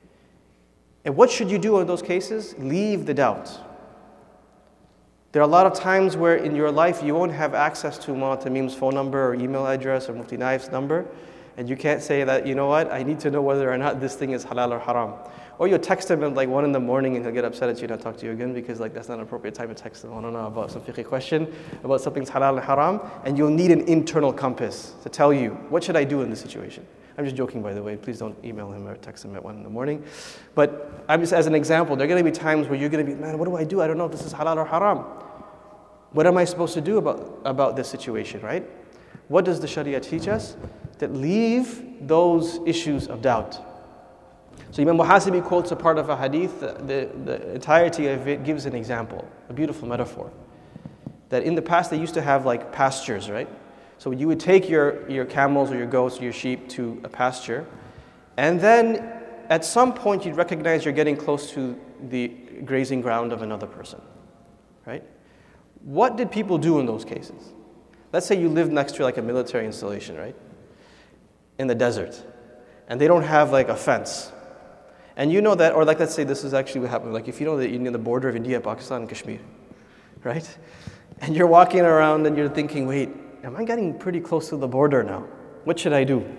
And what should you do in those cases? Leave the doubt. There are a lot of times where in your life you won't have access to Mawlana Tamim's phone number or email address or Mufti Naif's number, and you can't say that, you know what, I need to know whether or not this thing is halal or haram. Or you'll text him at like 1 in the morning and he'll get upset at you and not talk to you again because like that's not an appropriate time to text him. I don't know about some fiqh question, about something's halal and haram, and you'll need an internal compass to tell you, what should I do in this situation? I'm just joking, by the way. Please don't email him or text him at 1 in the morning. But I'm just as an example, there are going to be times where you're going to be, man, what do? I don't know if this is halal or haram. What am I supposed to do about this situation, right? What does the Sharia teach us? That leave those issues of doubt. So Imam Muhasibi quotes a part of a hadith, the entirety of it gives an example, a beautiful metaphor. That in the past they used to have like pastures, right? So you would take your camels or your goats or your sheep to a pasture, and then at some point you'd recognize you're getting close to the grazing ground of another person, right? What did people do in those cases? Let's say you live next to like a military installation, right? In the desert, and they don't have like a fence. And you know that, or like let's say this is actually what happened, like if you know that you're near the border of India, Pakistan, and Kashmir, right? And you're walking around and you're thinking, wait, am I getting pretty close to the border now? What should I do?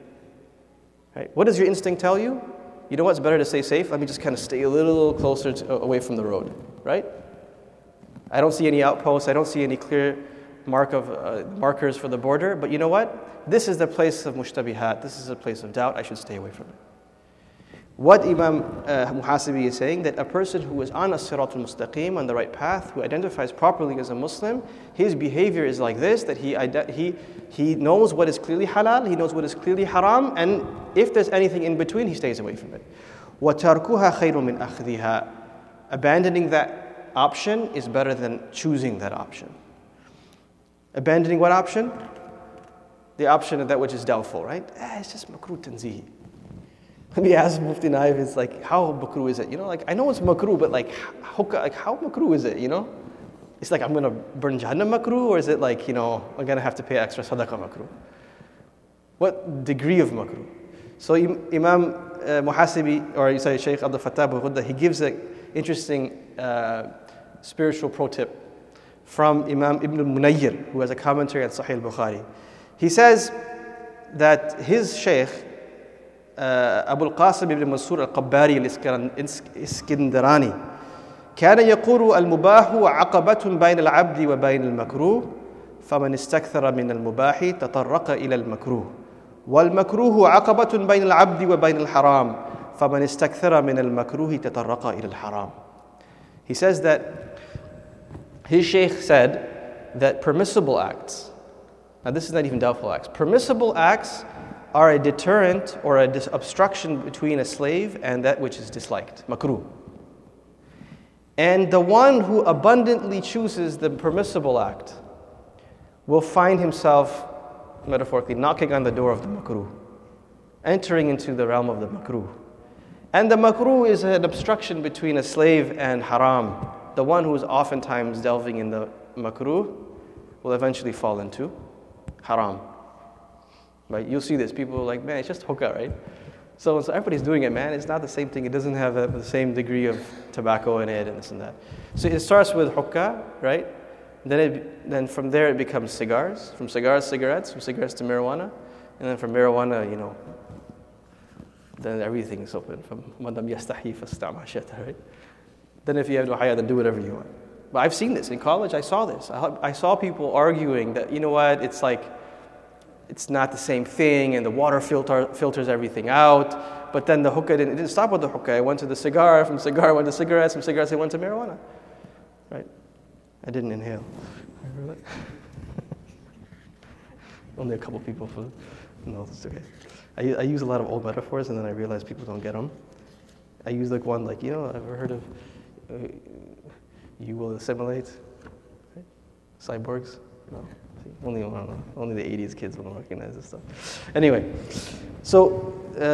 Right? What does your instinct tell you? You know what's better to stay safe? Let me just kind of stay a little closer away from the road, right? I don't see any outposts. I don't see any clear markers for the border. But you know what? This is the place of mushtabihat. This is a place of doubt. I should stay away from it. What Imam Muhasibi is saying, that a person who is on a siratul mustaqim, on the right path, who identifies properly as a Muslim, his behavior is like this, that he knows what is clearly halal, he knows what is clearly haram, and if there's anything in between, he stays away from it. وَتَرْكُهَا خَيْرٌ مِنْ أَخْذِهَا. Abandoning that option is better than choosing that option. Abandoning what option? The option of that which is doubtful, right? It's just makruh tanzih. Let me ask Mufti Naif, it's like, how makruh is it? You know, like, I know it's makruh, but like how makruh is it, you know? It's like, I'm going to burn Jahannam makruh, or is it like, you know, I'm going to have to pay extra sadaqah makruh? What degree of makruh? So Imam Muhasibi, or sorry, Shaykh Abdul Fattah Ghudda, he gives an interesting spiritual pro tip from Imam Ibn al-Munayyir, who has a commentary on Sahih al-Bukhari. He says that his Shaykh, أبو القاسم بن منصور القباري الإسكندراني كان يقول المباح عقبة بين العبد وبين المكروه فمن استكثر من المباح تطرق إلى المكروه والمكروه عقبة بين العبد وبين الحرام فمن استكثر من المكروه تطرق إلى الحرام. He says that his sheikh said that permissible acts, now this is not even doubtful acts, permissible acts are a deterrent or an obstruction between a slave and that which is disliked, makruh. And the one who abundantly chooses the permissible act will find himself, metaphorically, knocking on the door of the makruh, entering into the realm of the makruh. And the makruh is an obstruction between a slave and haram. The one who is oftentimes delving in the makruh will eventually fall into haram. Right? You'll see this. People are like, man, it's just hookah, right? So everybody's doing it, man. It's not the same thing. It doesn't have the same degree of tobacco in it and this and that. So it starts with hookah, right? Then from there it becomes cigars. From cigars, cigarettes. From cigarettes to marijuana. And then from marijuana, you know, then everything is open. From madam yastahi fastama shata, right? Then if you have no haya, then do whatever you want. But I've seen this. In college, I saw this. I saw people arguing that, you know what, it's like, it's not the same thing, and the water filters everything out. But then the hookah didn't stop with the hookah. It went to the cigar. From cigar, it went to cigarettes. From cigarettes, it went to marijuana. Right? I didn't inhale. Only a couple people for, no, it's okay. I use a lot of old metaphors and then I realize people don't get them. I use like one, like, ever heard of, you will assimilate, right? Cyborgs? No. See, only the 80s kids will recognize this stuff. Anyway, so,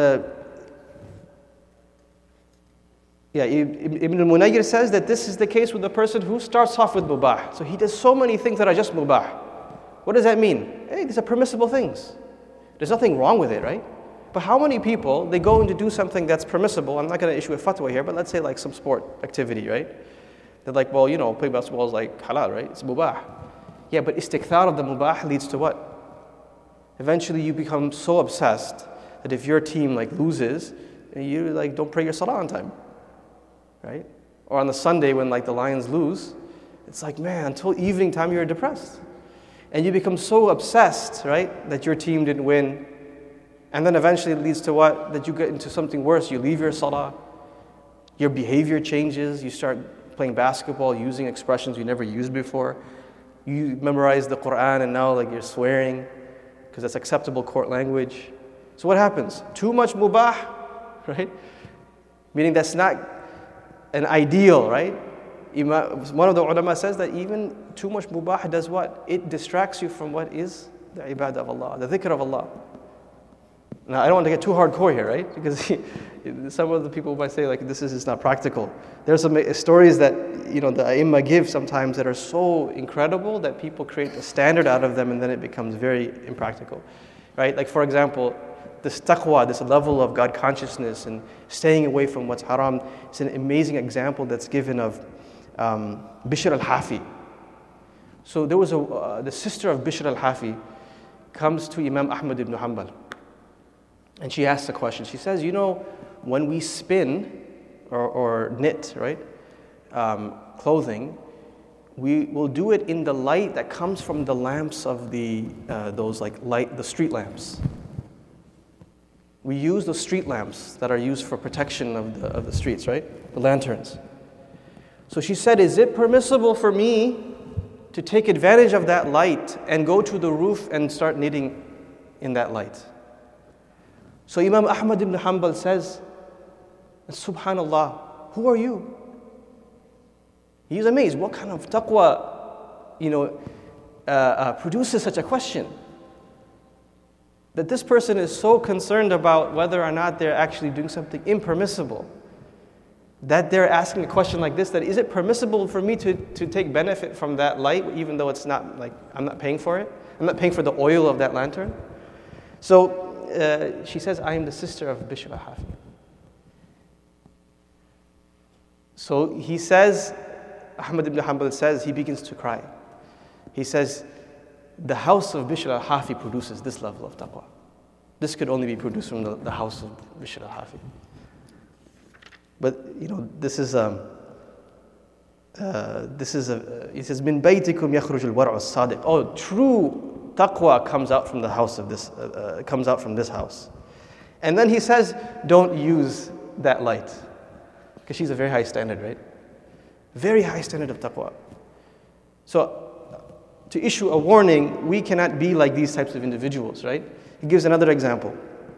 Ibn al-Munayyir says that this is the case with the person who starts off with mubah. So he does so many things that are just mubah. What does that mean? Hey, these are permissible things. There's nothing wrong with it, right? But how many people, they go in to do something that's permissible? I'm not going to issue a fatwa here, but let's say like some sport activity, right? They're like, well, playing basketball is like halal, right? It's mubah. Yeah, but istikthar of the mubah leads to what? Eventually you become so obsessed that if your team like loses, you like don't pray your salah on time. Right? Or on the Sunday when like the Lions lose, it's like, man, until evening time you're depressed. And you become so obsessed, right, that your team didn't win. And then eventually it leads to what? That you get into something worse. You leave your salah, your behavior changes, you start playing basketball, using expressions you never used before. You memorize the Quran and now like you're swearing because that's acceptable court language. So what happens? Too much mubah, right? Meaning that's not an ideal, right? One of the ulama says that even too much mubah does what? It distracts you from what is the ibadah of Allah, the dhikr of Allah. Now, I don't want to get too hardcore here, right? Because some of the people might say, like, this is not practical. There's some stories that, the ai give sometimes that are so incredible that people create a standard out of them and then it becomes very impractical, right? Like, for example, this taqwa, this level of God consciousness and staying away from what's haram. It's an amazing example that's given of Bishr al-Hafi. So there was the sister of Bishr al-Hafi comes to Imam Ahmad ibn Hanbal. And she asks a question. She says, when we spin or knit, right, clothing, we will do it in the light that comes from the lamps of the street lamps. We use the street lamps that are used for protection of the streets, right? The lanterns. So she said, is it permissible for me to take advantage of that light and go to the roof and start knitting in that light? So Imam Ahmad ibn Hanbal says, Subhanallah, who are you? He's amazed. What kind of taqwa, produces such a question? That this person is so concerned about whether or not they're actually doing something impermissible, that they're asking a question like this, that is it permissible for me to take benefit from that light, even though it's not like, I'm not paying for it? I'm not paying for the oil of that lantern? So she says, I am the sister of Bishr al-Hafi. So he says, Ahmad ibn Hanbal says, he begins to cry. He says, the house of Bishr al-Hafi produces this level of taqwa. This could only be produced from the house of Bishr al-Hafi. But this is it says min baytikum yakhruj al-war'u as-sadiq. Oh, true taqwa comes out from the house of this comes out from this house. And then he says, don't use that light, because she's a very high standard, right? Very high standard of taqwa. So to issue a warning, we cannot be like these types of individuals, right? He gives another example.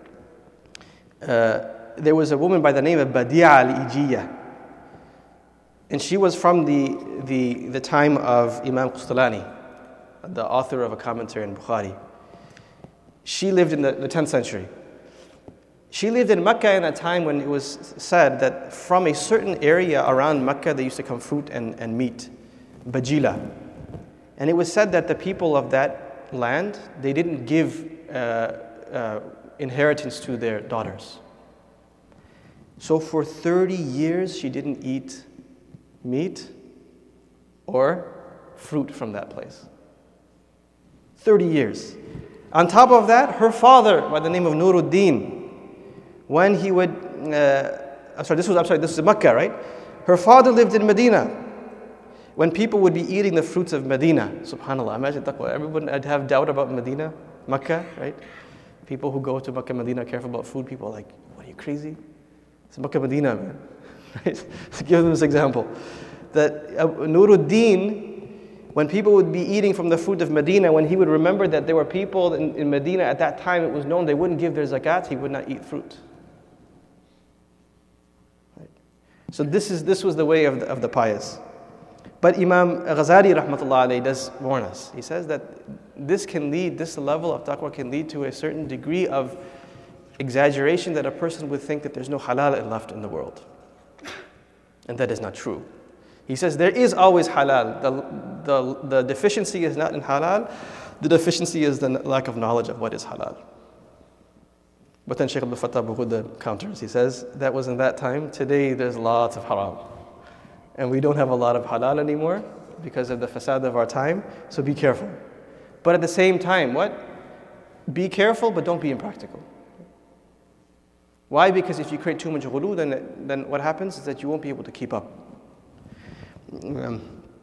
There was a woman by the name of Badi'a al-Ijiyya, and she was from the time of Imam Qustalani, the author of a commentary in Bukhari. She lived in the 10th century. She lived in Mecca in a time when it was said that from a certain area around Mecca, there used to come fruit and meat, bajila. And it was said that the people of that land, they didn't give inheritance to their daughters. So for 30 years, she didn't eat meat or fruit from that place. 30 years. On top of that, her father, by the name of Nuruddin, when he would, this is Mecca, right? Her father lived in Medina. When people would be eating the fruits of Medina, subhanAllah, imagine taqwa. Everyone would have doubt about Medina, Mecca, right? People who go to Mecca, Medina, are careful about food. People are like, what, are you crazy? It's Mecca, Medina, man. Right? So give them this example. That Nuruddin, When people would be eating from the fruit of Medina, when he would remember that there were people in Medina at that time, it was known they wouldn't give their zakat, he would not eat fruit. Right? So this was the way of the pious. But Imam Ghazali rahmatullah alayhi does warn us. He says that this level of taqwa can lead to a certain degree of exaggeration that a person would think that there's no halal left in the world. And that is not true. He says there is always halal. The deficiency is not in halal. The deficiency is the lack of knowledge of what is halal. But then Shaykh Abdul Fattah Buhuda counters. He says that was in that time. Today there's lots of haram. And we don't have a lot of halal anymore because of the fasad of our time. So be careful. But at the same time, what? Be careful, but don't be impractical. Why? Because if you create too much ghulu, then what happens is that you won't be able to keep up. And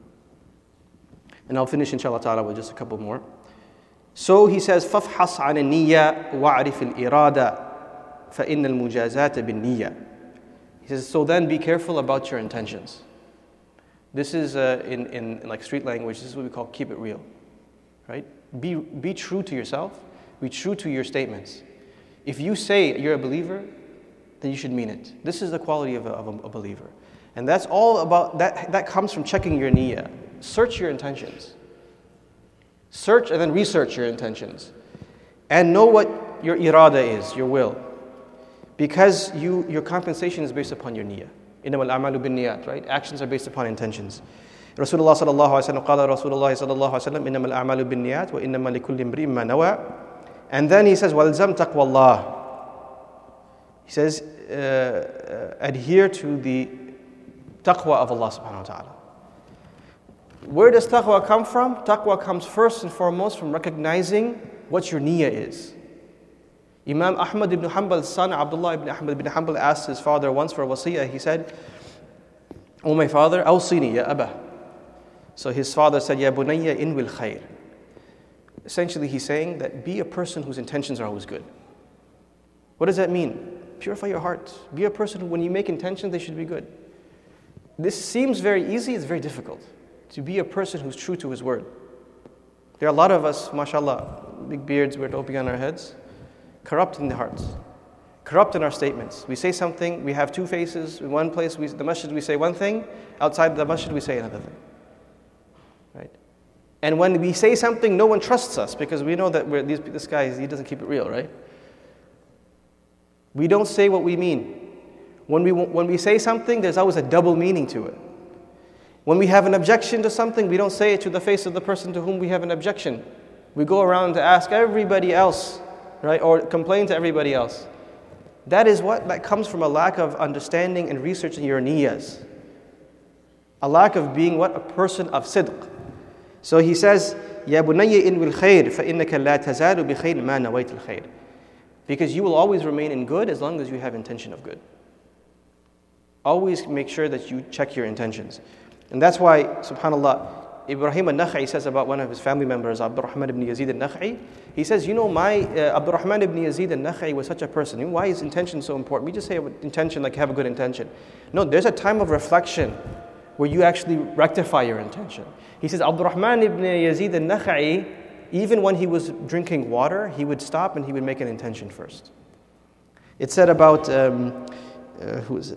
I'll finish inshallah ta'ala with just a couple more. So he says, فَافْحَصْ عَنِ النِّيَّةِ وَعْرِفِ الْإِرَادَةِ فَإِنَّ الْمُجَازَاتَ بِالنِّيَّةِ. He says, so then be careful about your intentions. This is in like street language, this is what we call keep it real. Right? Be true to yourself. Be true to your statements. If you say you're a believer, then you should mean it. This is the quality of a believer. And that's all about, that comes from checking your niyyah. Search your intentions. Search and then research your intentions. And know what your irada is, your will. Because your compensation is based upon your niyyah. إِنَّمَا الْأَعْمَالُ بِالنِّيَّاتِ, right? Actions are based upon intentions. Rasulullah sallallahu alaihi wasallam قال رسول الله صلى الله عليه وسلم إنما الأعمال بالنيات وإنما لكل امرئ ما نوى. And then he says وَالْزَمْ تَقْوَى اللَّهِ. He says adhere to the taqwa of Allah subhanahu wa ta'ala. Where does taqwa come from? Taqwa comes first and foremost from recognizing what your niyyah is. Imam Ahmad ibn Hanbal's son, Abdullah ibn Ahmad ibn Hanbal, asked his father once for a wasiyah. He said, "O my father, awsini ya Abba." So his father said, "Ya bunayya in wil khair." Essentially, he's saying that be a person whose intentions are always good. What does that mean? Purify your heart. Be a person who, when you make intentions, they should be good. This seems very easy, it's very difficult. To be a person who's true to his word. There are a lot of us, mashallah, big beards, we're dopey on our heads, corrupt in the hearts, corrupt in our statements. We say something, we have two faces. In one place, the masjid, we say one thing. Outside the masjid, we say another thing. Right? And when we say something, no one trusts us because we know that this guy, he doesn't keep it real, right? We don't say what we mean. When we say something, there's always a double meaning to it. When we have an objection to something, we don't say it to the face of the person to whom we have an objection. We go around to ask everybody else, right? Or complain to everybody else. That comes from a lack of understanding and researching your niyyahs. A lack of being a person of sidq. So he says, "Ya bunayya in wil khair, fa innaka la tazalu bi khair ma nawait al khair." Because you will always remain in good as long as you have intention of good. Always make sure that you check your intentions. And that's why, subhanAllah, Ibrahim al-Nakha'i says about one of his family members, Abdurrahman ibn Yazid al-Nakha'i, he says, Abdurrahman ibn Yazid al-Nakha'i was such a person. Why is intention so important? We just say intention like have a good intention. No, there's a time of reflection where you actually rectify your intention. He says, Abdurrahman ibn Yazid al-Nakha'i, even when he was drinking water, he would stop and he would make an intention first. It said about, who is it?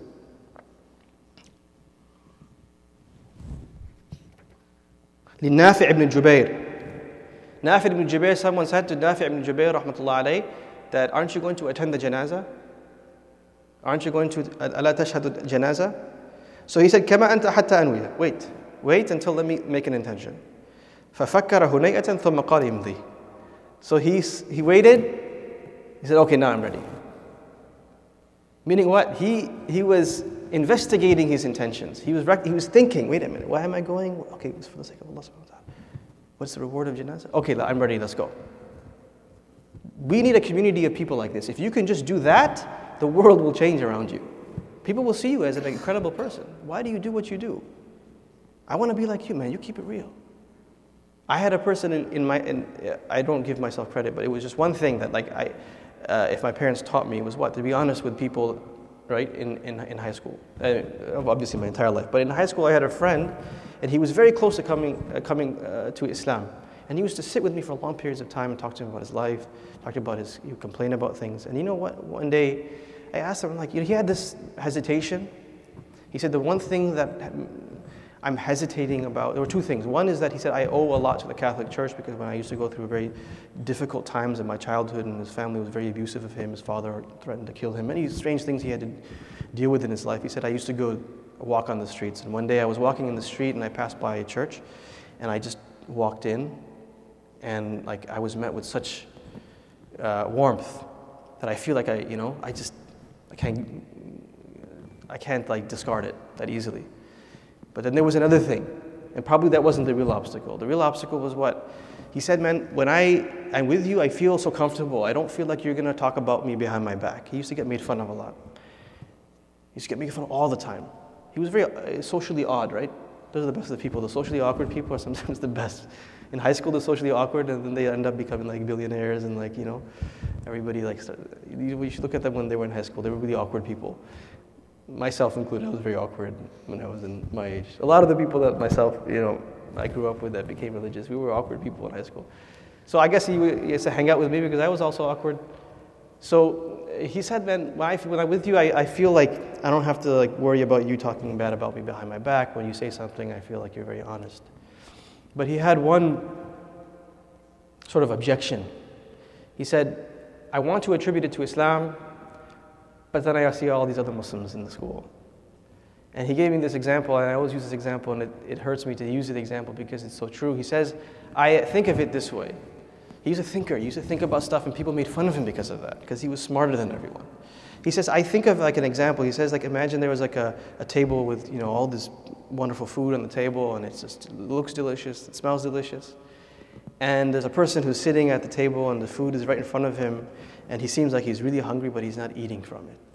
Nafi' ibn Jubair. Nafi' ibn Jubair, someone said to Nafi' ibn Jubair, rahmatullah alayh, that aren't you going to attend the janazah? Aren't you going to ala tashhadu janazah? So he said, Kama anta hatta anwiya. Wait until let me make an intention. فَفَكَّرَ هُنَيْئَةً ثُمَّ قَالَ إِمْضِي. So he waited. He said, okay, now I'm ready. Meaning what? He was investigating his intentions. He was thinking, wait a minute, why am I going? Okay, it's for the sake of Allah subhanahu wa ta'ala. What's the reward of janazah? Okay, I'm ready, let's go. We need a community of people like this. If you can just do that, the world will change around you. People will see you as an incredible person. Why do you do what you do? I want to be like you, man. You keep it real. I had a person I don't give myself credit, but it was just one thing that if my parents taught me was to be honest with people, right, in high school. Obviously my entire life. But in high school I had a friend, And he was very close to coming to Islam. And he used to sit with me for long periods of time and talk to him about his life, talk about he would complain about things. And you know what? One day, I asked him, like, he had this hesitation. He said, the one thing that I'm hesitating about, there were two things. One is that he said, I owe a lot to the Catholic Church because when I used to go through very difficult times in my childhood and his family was very abusive of him, his father threatened to kill him, many strange things he had to deal with in his life. He said, I used to go walk on the streets. And one day I was walking in the street and I passed by a church and I just walked in and like I was met with such warmth that I feel like I can't like discard it that easily. But then there was another thing, and probably that wasn't the real obstacle. The real obstacle was what? He said, man, when I'm with you, I feel so comfortable. I don't feel like you're going to talk about me behind my back. He used to get made fun of a lot. He used to get made fun of all the time. He was very socially odd, right? Those are the best of the people. The socially awkward people are sometimes the best. In high school, they're socially awkward, and then they end up becoming like billionaires, and like, everybody you should look at them when they were in high school. They were really awkward people. Myself included, I was very awkward when I was in my age. A lot of the people that I grew up with that became religious, we were awkward people in high school. So I guess he used to hang out with me because I was also awkward. So he said, man, when I'm with you, I feel like I don't have to like worry about you talking bad about me behind my back. When you say something, I feel like you're very honest. But he had one sort of objection. He said, I want to attribute it to Islam, but then I see all these other Muslims in the school. And he gave me this example, and I always use this example, and it hurts me to use the example because it's so true. He says, I think of it this way. He was a thinker. He used to think about stuff, and people made fun of him because of that, because he was smarter than everyone. He says, I think of like an example. He says, like, imagine there was like a table with, all this wonderful food on the table, and it looks delicious, it smells delicious. And there's a person who's sitting at the table, and the food is right in front of him, and he seems like he's really hungry, but he's not eating from it.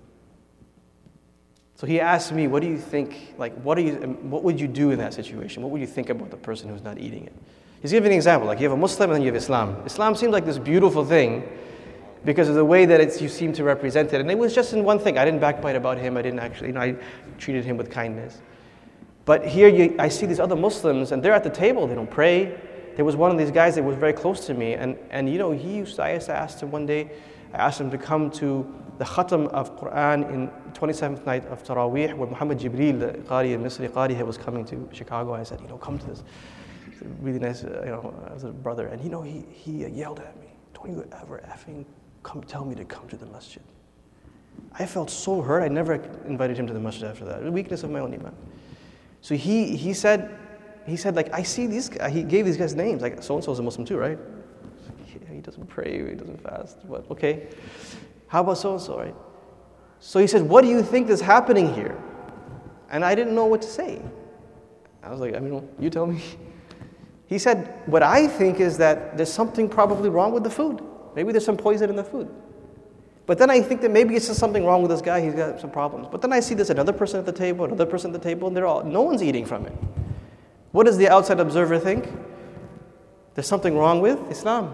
So he asked me, what do you think, like, what would you do in that situation? What would you think about the person who's not eating it? He's giving an example, like you have a Muslim and then you have Islam. Islam seems like this beautiful thing because of the way that you seem to represent it. And it was just in one thing. I didn't backbite about him. I didn't actually, I treated him with kindness. But here I see these other Muslims, and they're at the table. They don't pray. There was one of these guys that was very close to me, and I used to ask him one day, I asked him to come to the Khatam of Quran in 27th night of Taraweeh, where Muhammad Jibreel, the Qari, Misri Qari, was coming to Chicago. I said, come to this. It's really nice, as a brother. And he yelled at me, don't you ever effing tell me to come to the masjid. I felt so hurt. I never invited him to the masjid after that. The weakness of my own iman. So he said, like, I see these guys. He gave these guys names. Like, so-and-so is a Muslim too, right? He doesn't pray, he doesn't fast. But okay. How about so-and-so, right? So he said, what do you think is happening here? And I didn't know what to say. I was like, you tell me. He said, what I think is that there's something probably wrong with the food. Maybe there's some poison in the food. But then I think that maybe it's just something wrong with this guy, he's got some problems. But then I see there's another person at the table, another person at the table, and no one's eating from it. What does the outside observer think? There's something wrong with Islam.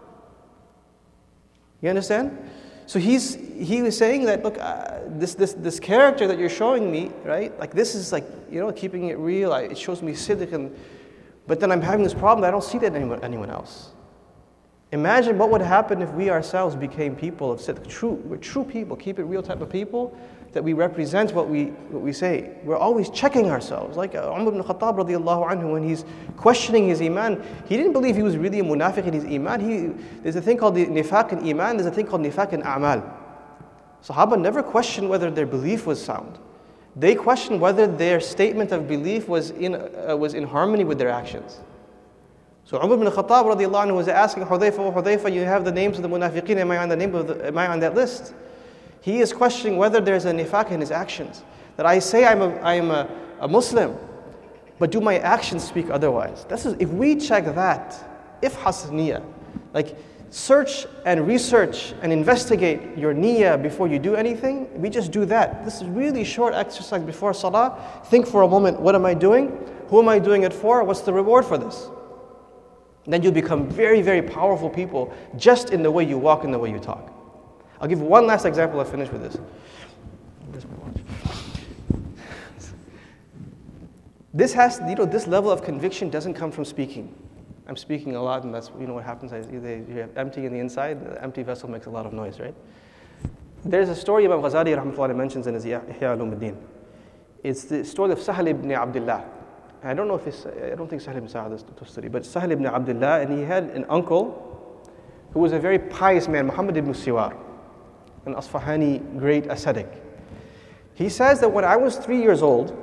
You understand? So he was saying that, look, this character that you're showing me, right? Like, this is like, keeping it real. It shows me sidq, but then I'm having this problem. I don't see that in anyone else. Imagine what would happen if we ourselves became people of sidq. We're true people, keep it real type of people, that we represent what we say. We're always checking ourselves. Like Umar ibn Khattab radiallahu anhu, when he's questioning his iman, he didn't believe he was really a munafiq in his iman. There's a thing called the nifaq in iman, there's a thing called nifaq in a'mal. Sahaba never questioned whether their belief was sound. They questioned whether their statement of belief was in harmony with their actions. So Umar ibn Khattab radiallahu anhu was asking Hudhayfa, you have the names of the munafiqeen, am I on that list? He is questioning whether there's a nifaq in his actions. That I say I am a Muslim, but do my actions speak otherwise? If we check that, if hasniyah, like search and research and investigate your niyyah before you do anything, we just do that. This is really short exercise before salah. Think for a moment, what am I doing? Who am I doing it for? What's the reward for this? Then you'll become very, very powerful people just in the way you walk and the way you talk. I'll give one last example, I'll finish with this. Where's my watch? This level of conviction doesn't come from speaking. I'm speaking a lot, and that's what happens. You have empty in the inside. The empty vessel makes a lot of noise, right? There's a story Imam Ghazali rahmatullah mentions in his Ihya Ulumuddin. It's the story of Sahal ibn Abdullah. I don't think Sahal ibn Sa'ad is the story, but Sahal ibn Abdullah, and he had an uncle who was a very pious man, Muhammad ibn Siwar, an Asfahani great ascetic. He says that when I was 3 years old,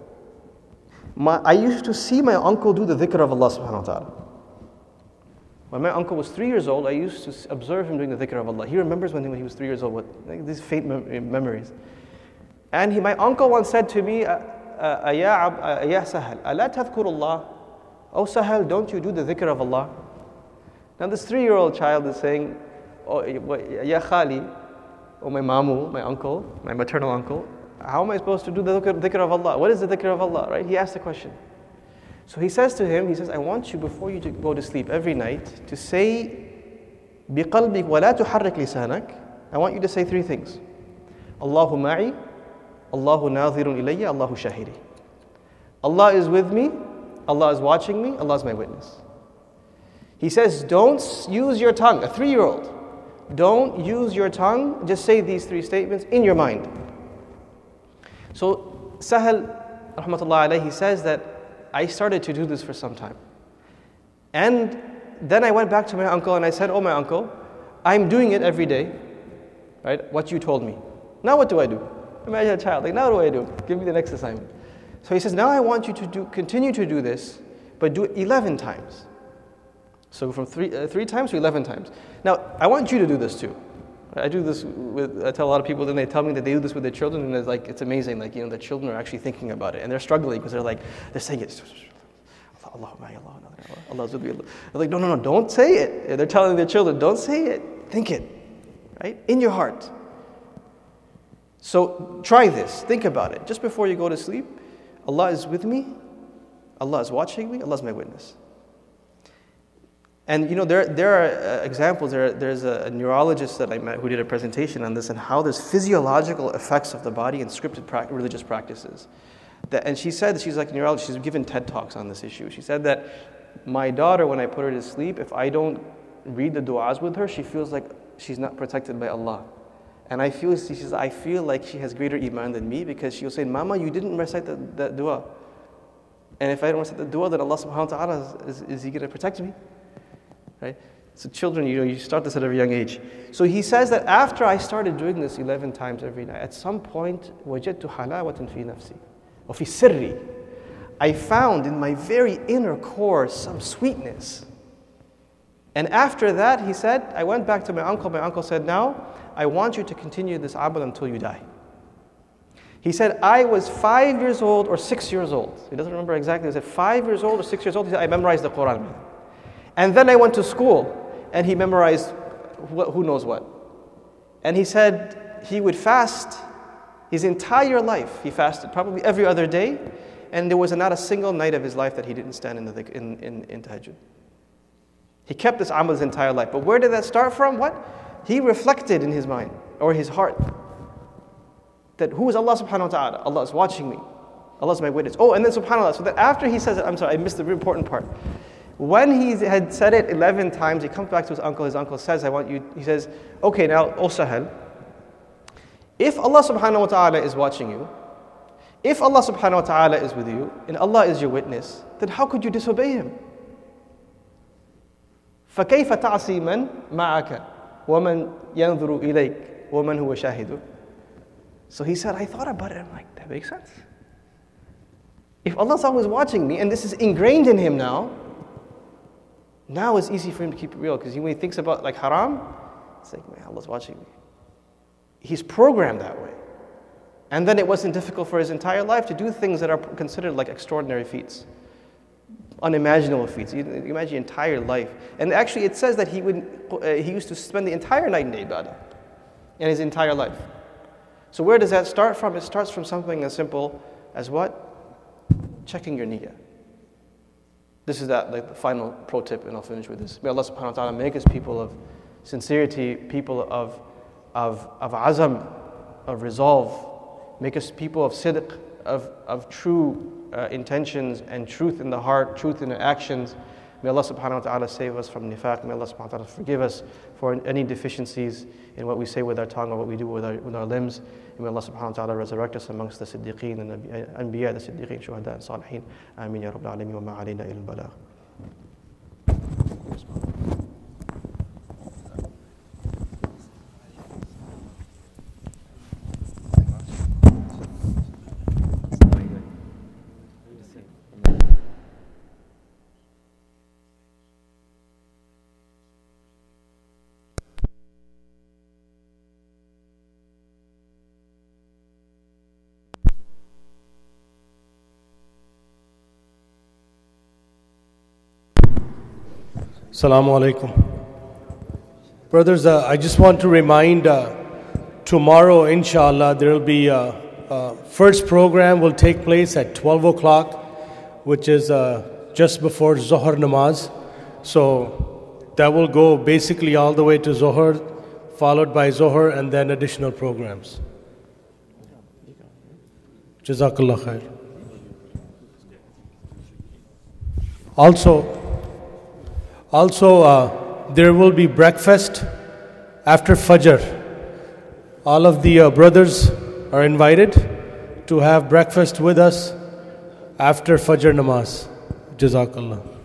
I used to see my uncle do the dhikr of Allah subhanahu wa ta'ala. When my uncle was 3 years old, I used to observe him doing the dhikr of Allah. He remembers when he was 3 years old, these faint memories. And my uncle once said to me, Ya Sahal, ala tadhkurullah? Oh Sahal, don't you do the dhikr of Allah? Now this 3-year-old child is saying, oh, Ya Khali, oh my mamu, my uncle, my maternal uncle, how am I supposed to do the dhikr of Allah? What is the dhikr of Allah, right? He asked the question. So he says to him, I want you before you go to sleep every night to say, بِقَلْبِكَ وَلَا تُحَرِّكْ لِسَانَكَ. I want you to say 3 things. Allahu ma'i, Allahu nadhirun ilayya, Allahu shahidi. Allah is with me, Allah is watching me, Allah is my witness. He says, don't use your tongue, a 3-year-old. Don't use your tongue, just say these 3 statements in your mind. So Sahal, rahmatullah alayhi, says that I started to do this for some time. And then I went back to my uncle and I said, oh my uncle, I'm doing it every day, right? What you told me. Now what do I do? Imagine a child, now what do I do? Give me the next assignment. So he says, now I want you to continue to do this, but do it 11 times. So from 3 times to 11 times. Now, I want you to do this too. I tell a lot of people, then they tell me that they do this with their children, and it's amazing, the children are actually thinking about it, and they're struggling because they're saying it. Allah's with me. They're like, no, don't say it. And they're telling their children, don't say it, think it, right? In your heart. So try this, think about it. Just before you go to sleep, Allah is with me, Allah is watching me, Allah is my witness. And there are examples. There's a neurologist that I met who did a presentation on this and how there's physiological effects of the body in scripted religious practices. And she said that she's like a neurologist. She's given TED Talks on this issue. She said that my daughter, when I put her to sleep, if I don't read the du'as with her, she feels like she's not protected by Allah. And she says, I feel like she has greater iman than me because she'll say, Mama, you didn't recite that dua. And if I don't recite the dua, then Allah subhanahu wa ta'ala, is He going to protect me? Right? So children, you start this at a very young age. So he says that after I started doing this 11 times every night, at some point, وَجَدْتُ حَلَاوَةً فِي نَفْسِي وَفِي سِرِّي. I found in my very inner core some sweetness. And after that, he said, I went back to my uncle. My uncle said, now, I want you to continue this amal until you die. He said, I was 5 years old or 6 years old. He doesn't remember exactly. He said, 5 years old or 6 years old. He said, I memorized the Quran. And then I went to school, and he memorized who knows what. And he said he would fast his entire life. He fasted probably every other day, and there was not a single night of his life that he didn't stand in tahajjud. He kept this amal his entire life. But where did that start from? What? He reflected in his mind, or his heart, that who is Allah subhanahu wa ta'ala? Allah is watching me. Allah is my witness. Oh, and then subhanAllah, so that after he says it, I'm sorry, I missed the very important part. When he had said it 11 times, he comes back to his uncle says, he says, okay, now, O Sahal, if Allah subhanahu wa ta'ala is watching you, if Allah subhanahu wa ta'ala is with you, and Allah is your witness, then how could you disobey Him? فَكَيْفَ تَعْصِي مَنْ مَعَكَ وَمَنْ يَنْظُرُ إِلَيْكَ وَمَنْ هُوَ شَاهِدُ. So he said, I thought about it, I'm like, that makes sense. If Allah is always watching me, and this is ingrained in him now it's easy for him to keep it real, because when he thinks about like haram, it's like, man, Allah's watching me. He's programmed that way. And then it wasn't difficult for his entire life to do things that are considered like extraordinary feats, unimaginable feats. You imagine your entire life. And actually it says that he used to spend the entire night in ibadah, in his entire life. So where does that start from? It starts from something as simple as what? Checking your niyyah. This is the final pro tip, and I'll finish with this. May Allah subhanahu wa ta'ala make us people of sincerity, people of azam, of resolve. Make us people of sidq, of true intentions and truth in the heart, truth in the actions. May Allah subhanahu wa ta'ala save us from nifaq. May Allah subhanahu wa ta'ala forgive us for any deficiencies in what we say with our tongue or what we do with our limbs. And may Allah subhanahu wa ta'ala resurrect us amongst the siddiqeen and the anbiya, the siddiqeen, shuhada and salihin. Ameen ya rabbal alameen wa ma alayna illa al-balagh. Assalamu alaikum. Brothers, I just want to remind tomorrow, inshallah, there will be first program will take place at 12 o'clock, which is just before Zohar Namaz. So that will go basically all the way to Zohar, followed by Zohar, and then additional programs. Jazakallah khair. Also, there will be breakfast after Fajr. All of the brothers are invited to have breakfast with us after Fajr Namaz. Jazakallah.